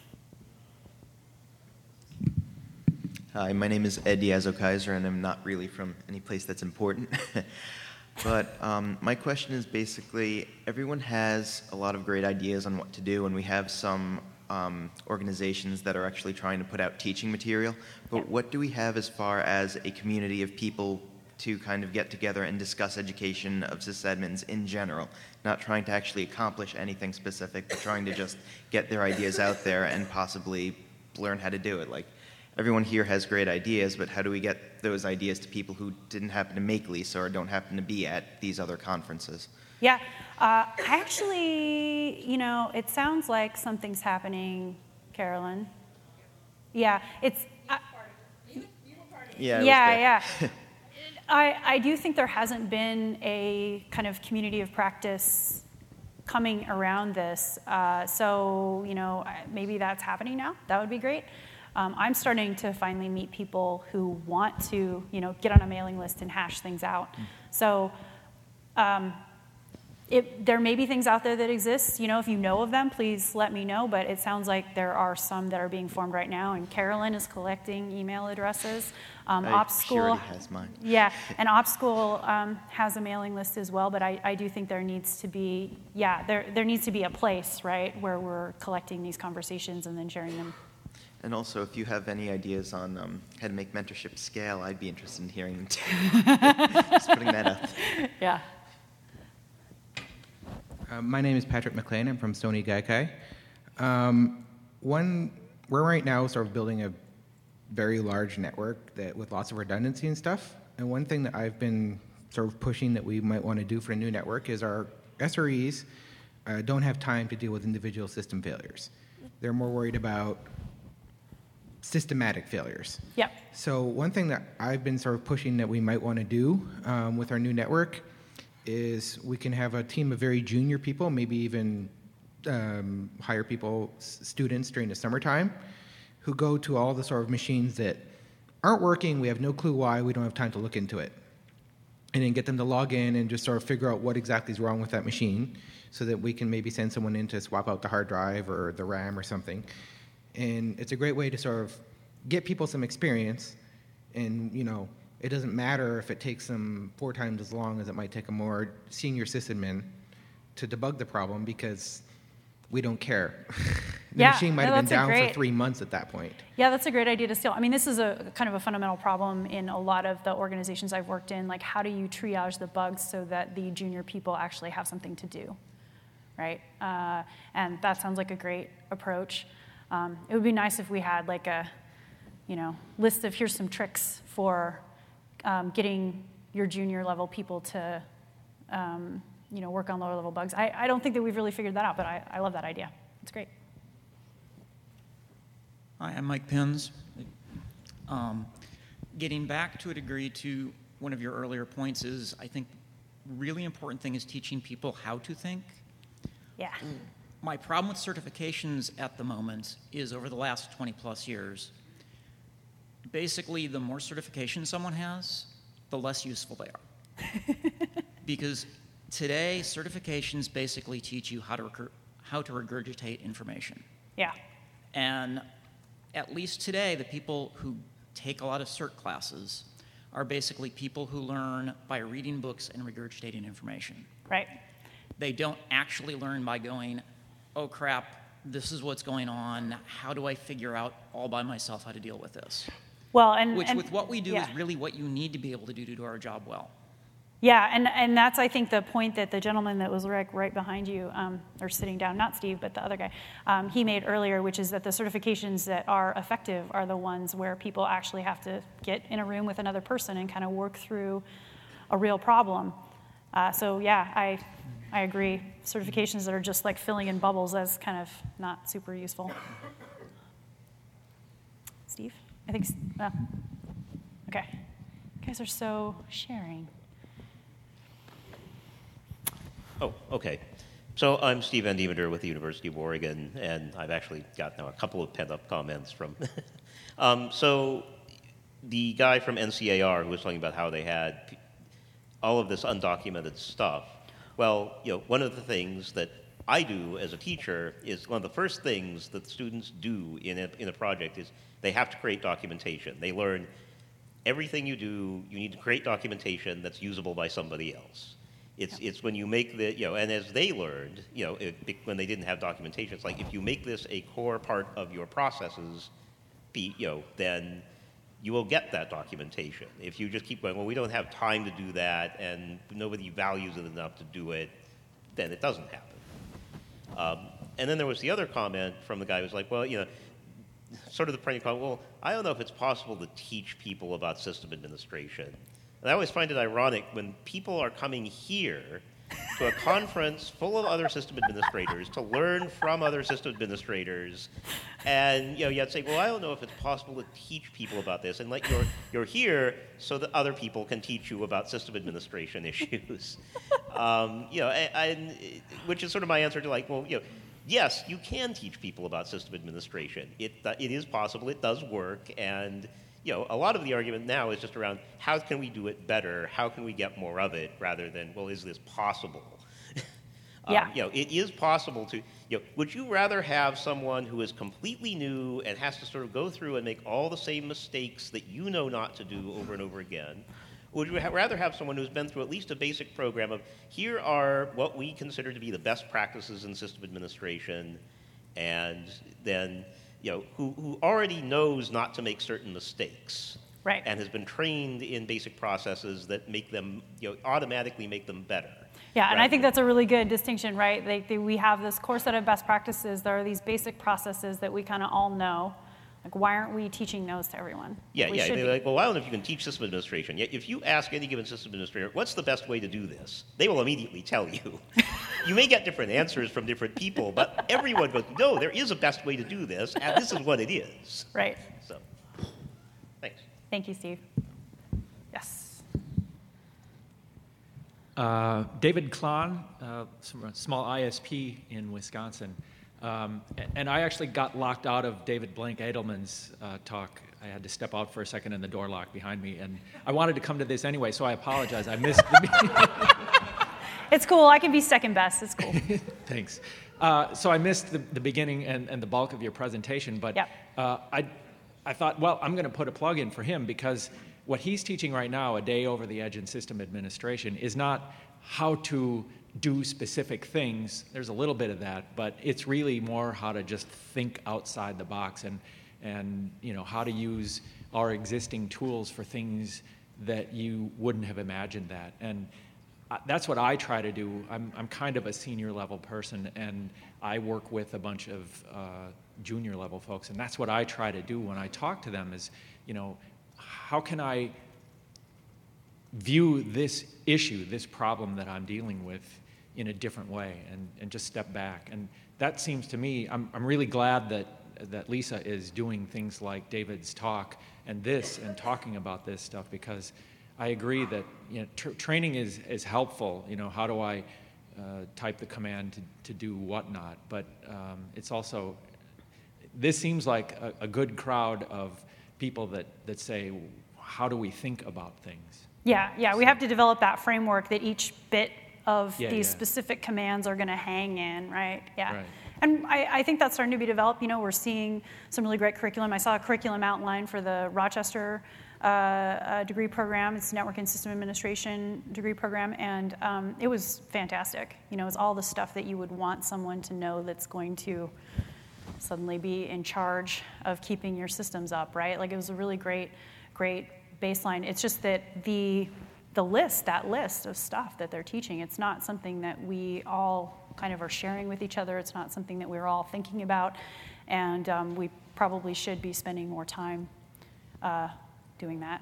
Hi, my name is Ed Diaz-Kaiser, and I'm not really from any place that's important. But um, my question is basically, everyone has a lot of great ideas on what to do, and we have some um, organizations that are actually trying to put out teaching material. But what do we have as far as a community of people to kind of get together and discuss education of sysadmins in general? Not trying to actually accomplish anything specific, but trying to just get their ideas out there and possibly learn how to do it. Like, everyone here has great ideas, but how do we get those ideas to people who didn't happen to make LISA or don't happen to be at these other conferences? Yeah, uh, I actually, you know, it sounds like something's happening, Carolyn. Yeah, it's. Uh, Yeah, yeah, yeah. I, I do think there hasn't been a kind of community of practice coming around this. Uh, so, you know, maybe that's happening now. That would be great. Um, I'm starting to finally meet people who want to, you know, get on a mailing list and hash things out. So um, it, there may be things out there that exist. You know, if you know of them, please let me know. But it sounds like there are some that are being formed right now. And Carolyn is collecting email addresses. Um, I, Ops she School, already has mine. yeah, and Ops School um, has a mailing list as well. But I, I do think there needs to be, yeah, there there needs to be a place, right, where we're collecting these conversations and then sharing them. And also, if you have any ideas on um, how to make mentorship scale, I'd be interested in hearing them too. Just putting that up. Yeah. Uh, my name is Patrick McLean. I'm from Sony Gaikai. Um, one, we're right now sort of building a very large network that with lots of redundancy and stuff. And one thing that I've been sort of pushing that we might want to do for a new network is our S R Es uh, don't have time to deal with individual system failures. They're more worried about systematic failures. Yep. So one thing that I've been sort of pushing that we might want to do um, with our new network is we can have a team of very junior people, maybe even um, hire people, s- students during the summertime, who go to all the sort of machines that aren't working, we have no clue why, we don't have time to look into it. And then get them to log in and just sort of figure out what exactly is wrong with that machine so that we can maybe send someone in to swap out the hard drive or the RAM or something. And it's a great way to sort of get people some experience and, you know, it doesn't matter if it takes them four times as long as it might take a more senior sysadmin to debug the problem, because we don't care. The Yeah, machine might no, have been that's a down great- for three months at that point. Yeah, that's a great idea to steal. I mean, this is a kind of a fundamental problem in a lot of the organizations I've worked in. Like, how do you triage the bugs so that the junior people actually have something to do, right? Uh, and that sounds like a great approach. Um, it would be nice if we had like a, you know, list of here's some tricks for um, getting your junior level people to, um, you know, work on lower level bugs. I, I don't think that we've really figured that out, but I, I love that idea. It's great. Hi, I'm Mike Pins. Um, getting back to a degree to one of your earlier points is, I think, really important thing is teaching people how to think. Yeah. My problem with certifications at the moment is over the last twenty plus years, basically the more certifications someone has, the less useful they are. Because today, certifications basically teach you how to, recur- how to regurgitate information. Yeah. And at least today, the people who take a lot of cert classes are basically people who learn by reading books and regurgitating information. Right. They don't actually learn by going, oh crap, this is what's going on. How do I figure out all by myself how to deal with this? Well, and Which and, with what we do yeah. is really what you need to be able to do to do our job well. Yeah, and, and that's, I think, the point that the gentleman that was right, right behind you, um, or sitting down, not Steve, but the other guy, um, he made earlier, which is that the certifications that are effective are the ones where people actually have to get in a room with another person and kind of work through a real problem. Uh, so, yeah, I, I agree. Certifications that are just like filling in bubbles, that's kind of not super useful. Steve? I think, uh, okay. You guys are so sharing. Oh, okay. So I'm Steve Van Diemender with the University of Oregon, and I've actually got now a couple of pent-up comments from. um, so the guy from N C A R who was talking about how they had p- all of this undocumented stuff. Well, you know, one of the things that I do as a teacher is one of the first things that students do in a, in a project is they have to create documentation. They learn everything you do, you need to create documentation that's usable by somebody else. It's it's when you make the, you know, and as they learned, you know, it, when they didn't have documentation, it's like if you make this a core part of your processes, be, you know, then you will get that documentation. If you just keep going, well, we don't have time to do that, and nobody values it enough to do it, then it doesn't happen. Um, and then there was the other comment from the guy who was like, well, you know, sort of the perennial comment, well, I don't know if it's possible to teach people about system administration. And I always find it ironic when people are coming here to a conference full of other system administrators to learn from other system administrators, and you know, yet say, well, I don't know if it's possible to teach people about this. And like you're you're here so that other people can teach you about system administration issues. um, you know, and, and which is sort of my answer to like, well, you know, yes, you can teach people about system administration. It it is possible. It does work, and you know, a lot of the argument now is just around how can we do it better? How can we get more of it? Rather than, well, is this possible? Yeah. Um, you know, it is possible to. You know, would you rather have someone who is completely new and has to sort of go through and make all the same mistakes that you know not to do over and over again? Or would you ha- rather have someone who's been through at least a basic program of here are what we consider to be the best practices in system administration, and then, you know, who, who already knows not to make certain mistakes, right, and has been trained in basic processes that make them, you know, automatically make them better. Yeah, and right? I think that's a really good distinction, right? Like they, we have this core set of best practices. There are these basic processes that we kind of all know. Like, why aren't we teaching those to everyone? Yeah, we yeah. should They're be. like, well, I don't know if you can teach system administration. Yet, if you ask any given system administrator, what's the best way to do this? They will immediately tell you. You may get different answers from different people, but everyone goes, no, there is a best way to do this, and this is what it is. Right. So, thanks. Thank you, Steve. Yes. Uh, David Klon, uh, from a small I S P in Wisconsin. Um, and I actually got locked out of David Blank Edelman's uh, talk. I had to step out for a second and the door locked behind me. And I wanted to come to this anyway, so I apologize. I missed the meeting. It's cool. I can be second best. It's cool. Thanks. Uh, so I missed the, the beginning and, and the bulk of your presentation, but yep. uh, I, I thought, well, I'm going to put a plug in for him because what he's teaching right now, a day over the edge in system administration, is not how to do specific things. There's a little bit of that, but it's really more how to just think outside the box and, and you know, how to use our existing tools for things that you wouldn't have imagined that. And that's what I try to do. I'm, I'm kind of a senior level person, and I work with a bunch of uh, junior level folks, and that's what I try to do when I talk to them is, you know, how can I view this issue, this problem that I'm dealing with in a different way, and, and just step back. And that seems to me, I'm, I'm really glad that, that Lisa is doing things like David's talk and this, and talking about this stuff, because I agree that, you know, tr training is, is helpful. You know, how do I uh, type the command to, to do whatnot? But um, it's also, this seems like a, a good crowd of people that, that say, how do we think about things? Yeah, yeah, we have to develop that framework that each bit of Yeah, these yeah. specific commands are going to hang in, right? Yeah. Right. And I, I think that's starting to be developed. You know, we're seeing some really great curriculum. I saw a curriculum outline for the Rochester uh, uh, degree program. It's Network and System Administration degree program, and um, it was fantastic. You know, it's all the stuff that you would want someone to know that's going to suddenly be in charge of keeping your systems up, right? Like, it was a really great, great baseline. It's just that the the list, that list of stuff that they're teaching, it's not something that we all kind of are sharing with each other. It's not something that we're all thinking about, and um, we probably should be spending more time uh, doing that.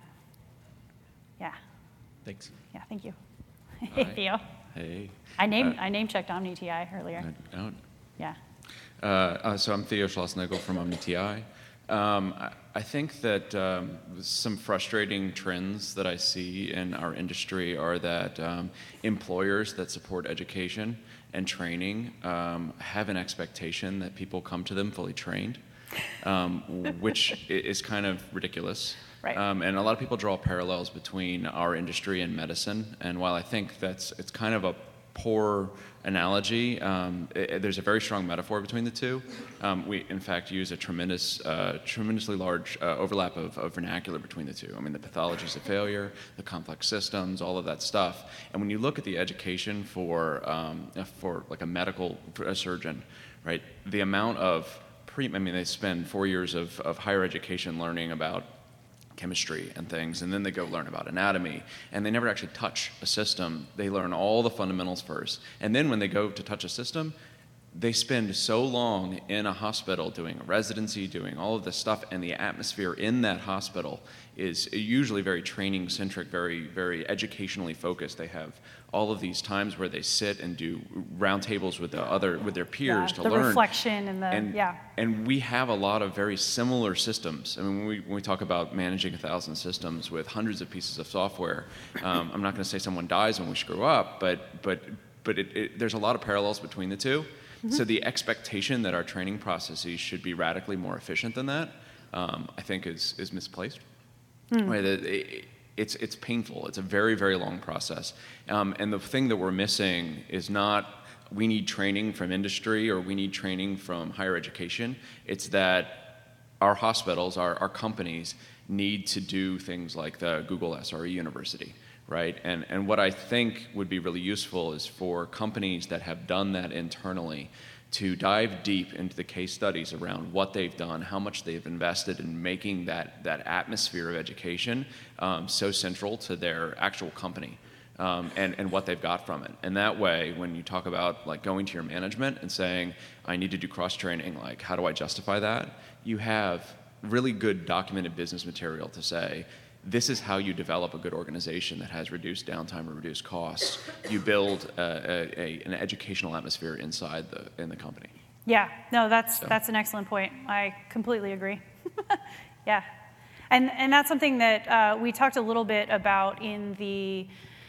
Yeah. Thanks. Yeah, thank you. Hey, Hi. Theo. Hey. I name Uh, I name checked OmniTI earlier. I don't. Yeah. Uh, uh, so I'm Theo Schlossnagel from OmniTI. Um, I, I think that um, some frustrating trends that I see in our industry are that um, employers that support education and training um, have an expectation that people come to them fully trained, um, which i- is kind of ridiculous. Right. Um, and a lot of people draw parallels between our industry and medicine. And while I think that's it's kind of a poor analogy, um, i- there's a very strong metaphor between the two. Um, we, in fact, use a tremendous, uh, tremendously large uh, overlap of, of vernacular between the two. I mean, the pathologies of failure, the complex systems, all of that stuff. And when you look at the education for um, for like a medical for a surgeon, right? The amount of pre, I mean, they spend four years of, of higher education learning about chemistry and things, and then they go learn about anatomy, and they never actually touch a system. They learn all the fundamentals first, and then when they go to touch a system, they spend so long in a hospital doing a residency, doing all of this stuff, and the atmosphere in that hospital is usually very training centric, very, very educationally focused. They have all of these times where they sit and do roundtables with the other, with their peers Yeah, to the learn. reflection and the And, yeah. and we have a lot of very similar systems. I mean, when we, when we talk about managing a thousand systems with hundreds of pieces of software, um, I'm not going to say someone dies when we screw up, but but but it, it, there's a lot of parallels between the two. So the expectation that our training processes should be radically more efficient than that, um, I think, is is misplaced. Hmm. Right, it- it- it's it's painful. It's a very very long process, um, and the thing that we're missing is not we need training from industry or we need training from higher education. It's that our hospitals, our, our companies need to do things like the Google S R E University, right? And, and what I think would be really useful is for companies that have done that internally to dive deep into the case studies around what they've done, how much they've invested in making that, that atmosphere of education um, so central to their actual company. Um, and, and what they've got from it. And that way, when you talk about like going to your management and saying, I need to do cross-training, like how do I justify that? You have really good documented business material to say, this is how you develop a good organization that has reduced downtime or reduced costs. You build a, a, a, an educational atmosphere inside the, in the company. Yeah, no, that's So. that's an excellent point. I completely agree. Yeah, and and that's something that uh, we talked a little bit about in the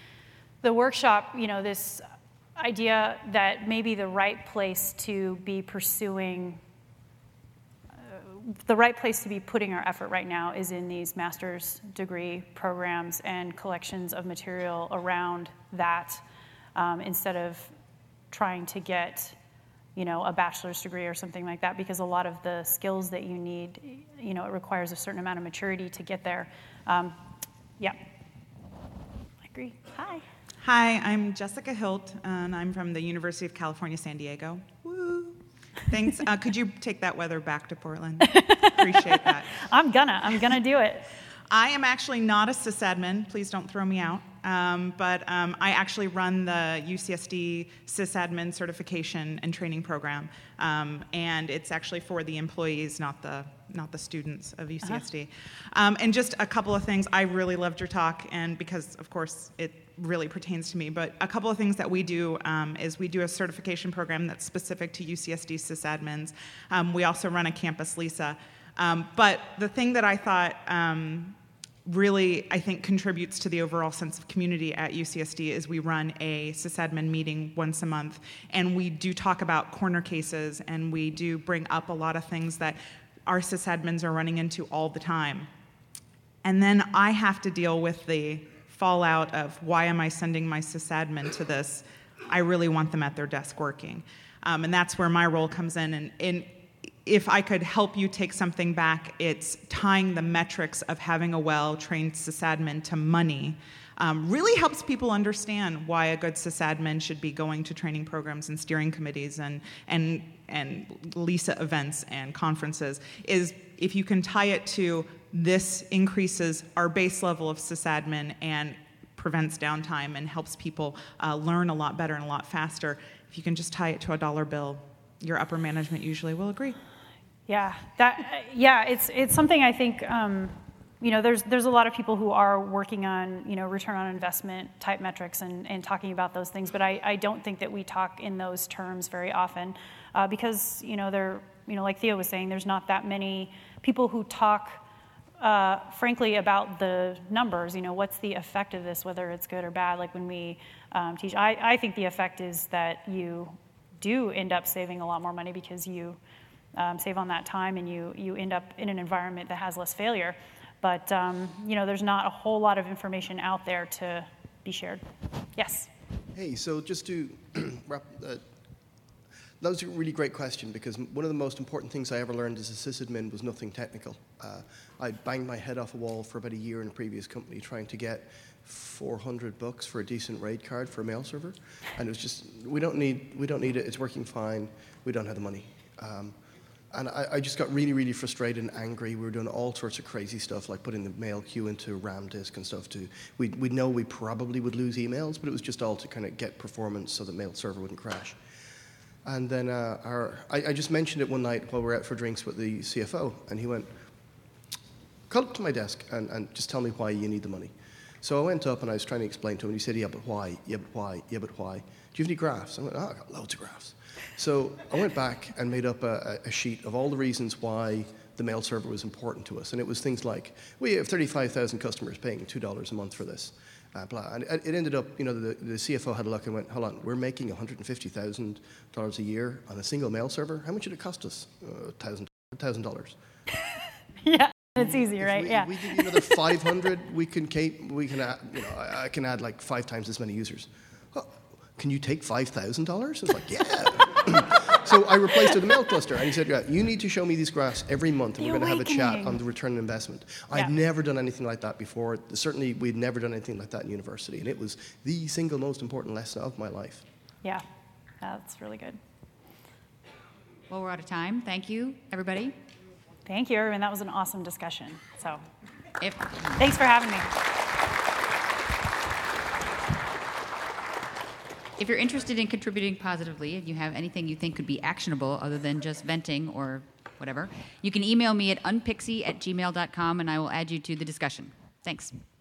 the workshop. You know, this idea that maybe the right place to be pursuing, uh, the right place to be putting our effort right now is in these master's degree programs and collections of material around that, um, instead of trying to get, you know, a bachelor's degree or something like that, because a lot of the skills that you need, you know, it requires a certain amount of maturity to get there. Um, Yep. I agree. Hi. Hi, I'm Jessica Hilt, and I'm from the University of California, San Diego. Woo! Thanks. Uh, could you take that weather back to Portland? Appreciate that. I'm gonna. I'm gonna do it. I am actually not a sysadmin. Please don't throw me out. Um, but um, I actually run the U C S D sysadmin certification and training program, um, and it's actually for the employees, not the not the students of U C S D. Uh-huh. Um, and just a couple of things. I really loved your talk, and because of course it really pertains to me. But a couple of things that we do um, is we do a certification program that's specific to U C S D sysadmins. Um, we also run a Campus Lisa. Um, but the thing that I thought um, really, I think, contributes to the overall sense of community at U C S D is we run a sysadmin meeting once a month, and we do talk about corner cases, and we do bring up a lot of things that our sysadmins are running into all the time. And then I have to deal with the fallout of, why am I sending my sysadmin to this? I really want them at their desk working. Um, and that's where my role comes in. And, and if I could help you take something back, it's tying the metrics of having a well-trained sysadmin to money. Um, really helps people understand why a good sysadmin should be going to training programs and steering committees and, and, and Lisa events and conferences, is if you can tie it to this increases our base level of sysadmin and prevents downtime and helps people uh, learn a lot better and a lot faster. If you can just tie it to a dollar bill, your upper management usually will agree. Yeah, that. Yeah, it's it's something I think. Um, you know, there's there's a lot of people who are working on, you know, return on investment type metrics and, and talking about those things, but I, I don't think that we talk in those terms very often uh, because, you know, there, you know, like Theo was saying, there's not that many people who talk. Uh, frankly, about the numbers, you know, what's the effect of this, whether it's good or bad, like when we um, teach. I, I think the effect is that you do end up saving a lot more money because you um, save on that time and you, you end up in an environment that has less failure. But, um, you know, there's not a whole lot of information out there to be shared. Yes? Hey, so just to wrap, uh, that was a really great question, because one of the most important things I ever learned as a sysadmin was nothing technical. Uh, I banged my head off a wall for about a year in a previous company trying to get four hundred bucks for a decent RAID card for a mail server, and it was just, we don't need, we don't need it, it's working fine, we don't have the money. Um, and I, I just got really, really frustrated and angry. We were doing all sorts of crazy stuff, like putting the mail queue into RAM disk and stuff too. We we know we probably would lose emails, but it was just all to kind of get performance so the mail server wouldn't crash. And then uh, our, I, I just mentioned it one night while we were out for drinks with the C F O, and he went, "Come up to my desk and, and just tell me why you need the money." So I went up and I was trying to explain to him, and he said, "Yeah, but why? Yeah, but why? Yeah, but why? Do you have any graphs?" I went, "Oh, I got loads of graphs." So I went back and made up a, a sheet of all the reasons why the mail server was important to us, and it was things like, we have thirty-five thousand customers paying two dollars a month for this. Uh, blah. And it, it ended up, you know, the, the C F O had a look and went, "Hold on, we're making one hundred fifty thousand dollars a year on a single mail server. How much did it cost us? Uh, one thousand dollars. Yeah, it's easy, if right? We, yeah. We give you another five hundred, we can, we can add, you know, I, I can add like five times as many users. Well, can you take five thousand dollars? It's like, yeah. So I replaced it with a mail cluster, and he said, "Yeah, you need to show me these graphs every month, and The we're going to have a chat awakening. on the return on investment." Yeah. I'd never done anything like that before. Certainly, we'd never done anything like that in university, and it was the single most important lesson of my life. Yeah, that's really good. Well, we're out of time. Thank you, everybody. Thank you, everyone. That was an awesome discussion. So, if, thanks for having me. If you're interested in contributing positively and you have anything you think could be actionable other than just venting or whatever, you can email me at unpixie at gmail dot com and I will add you to the discussion. Thanks.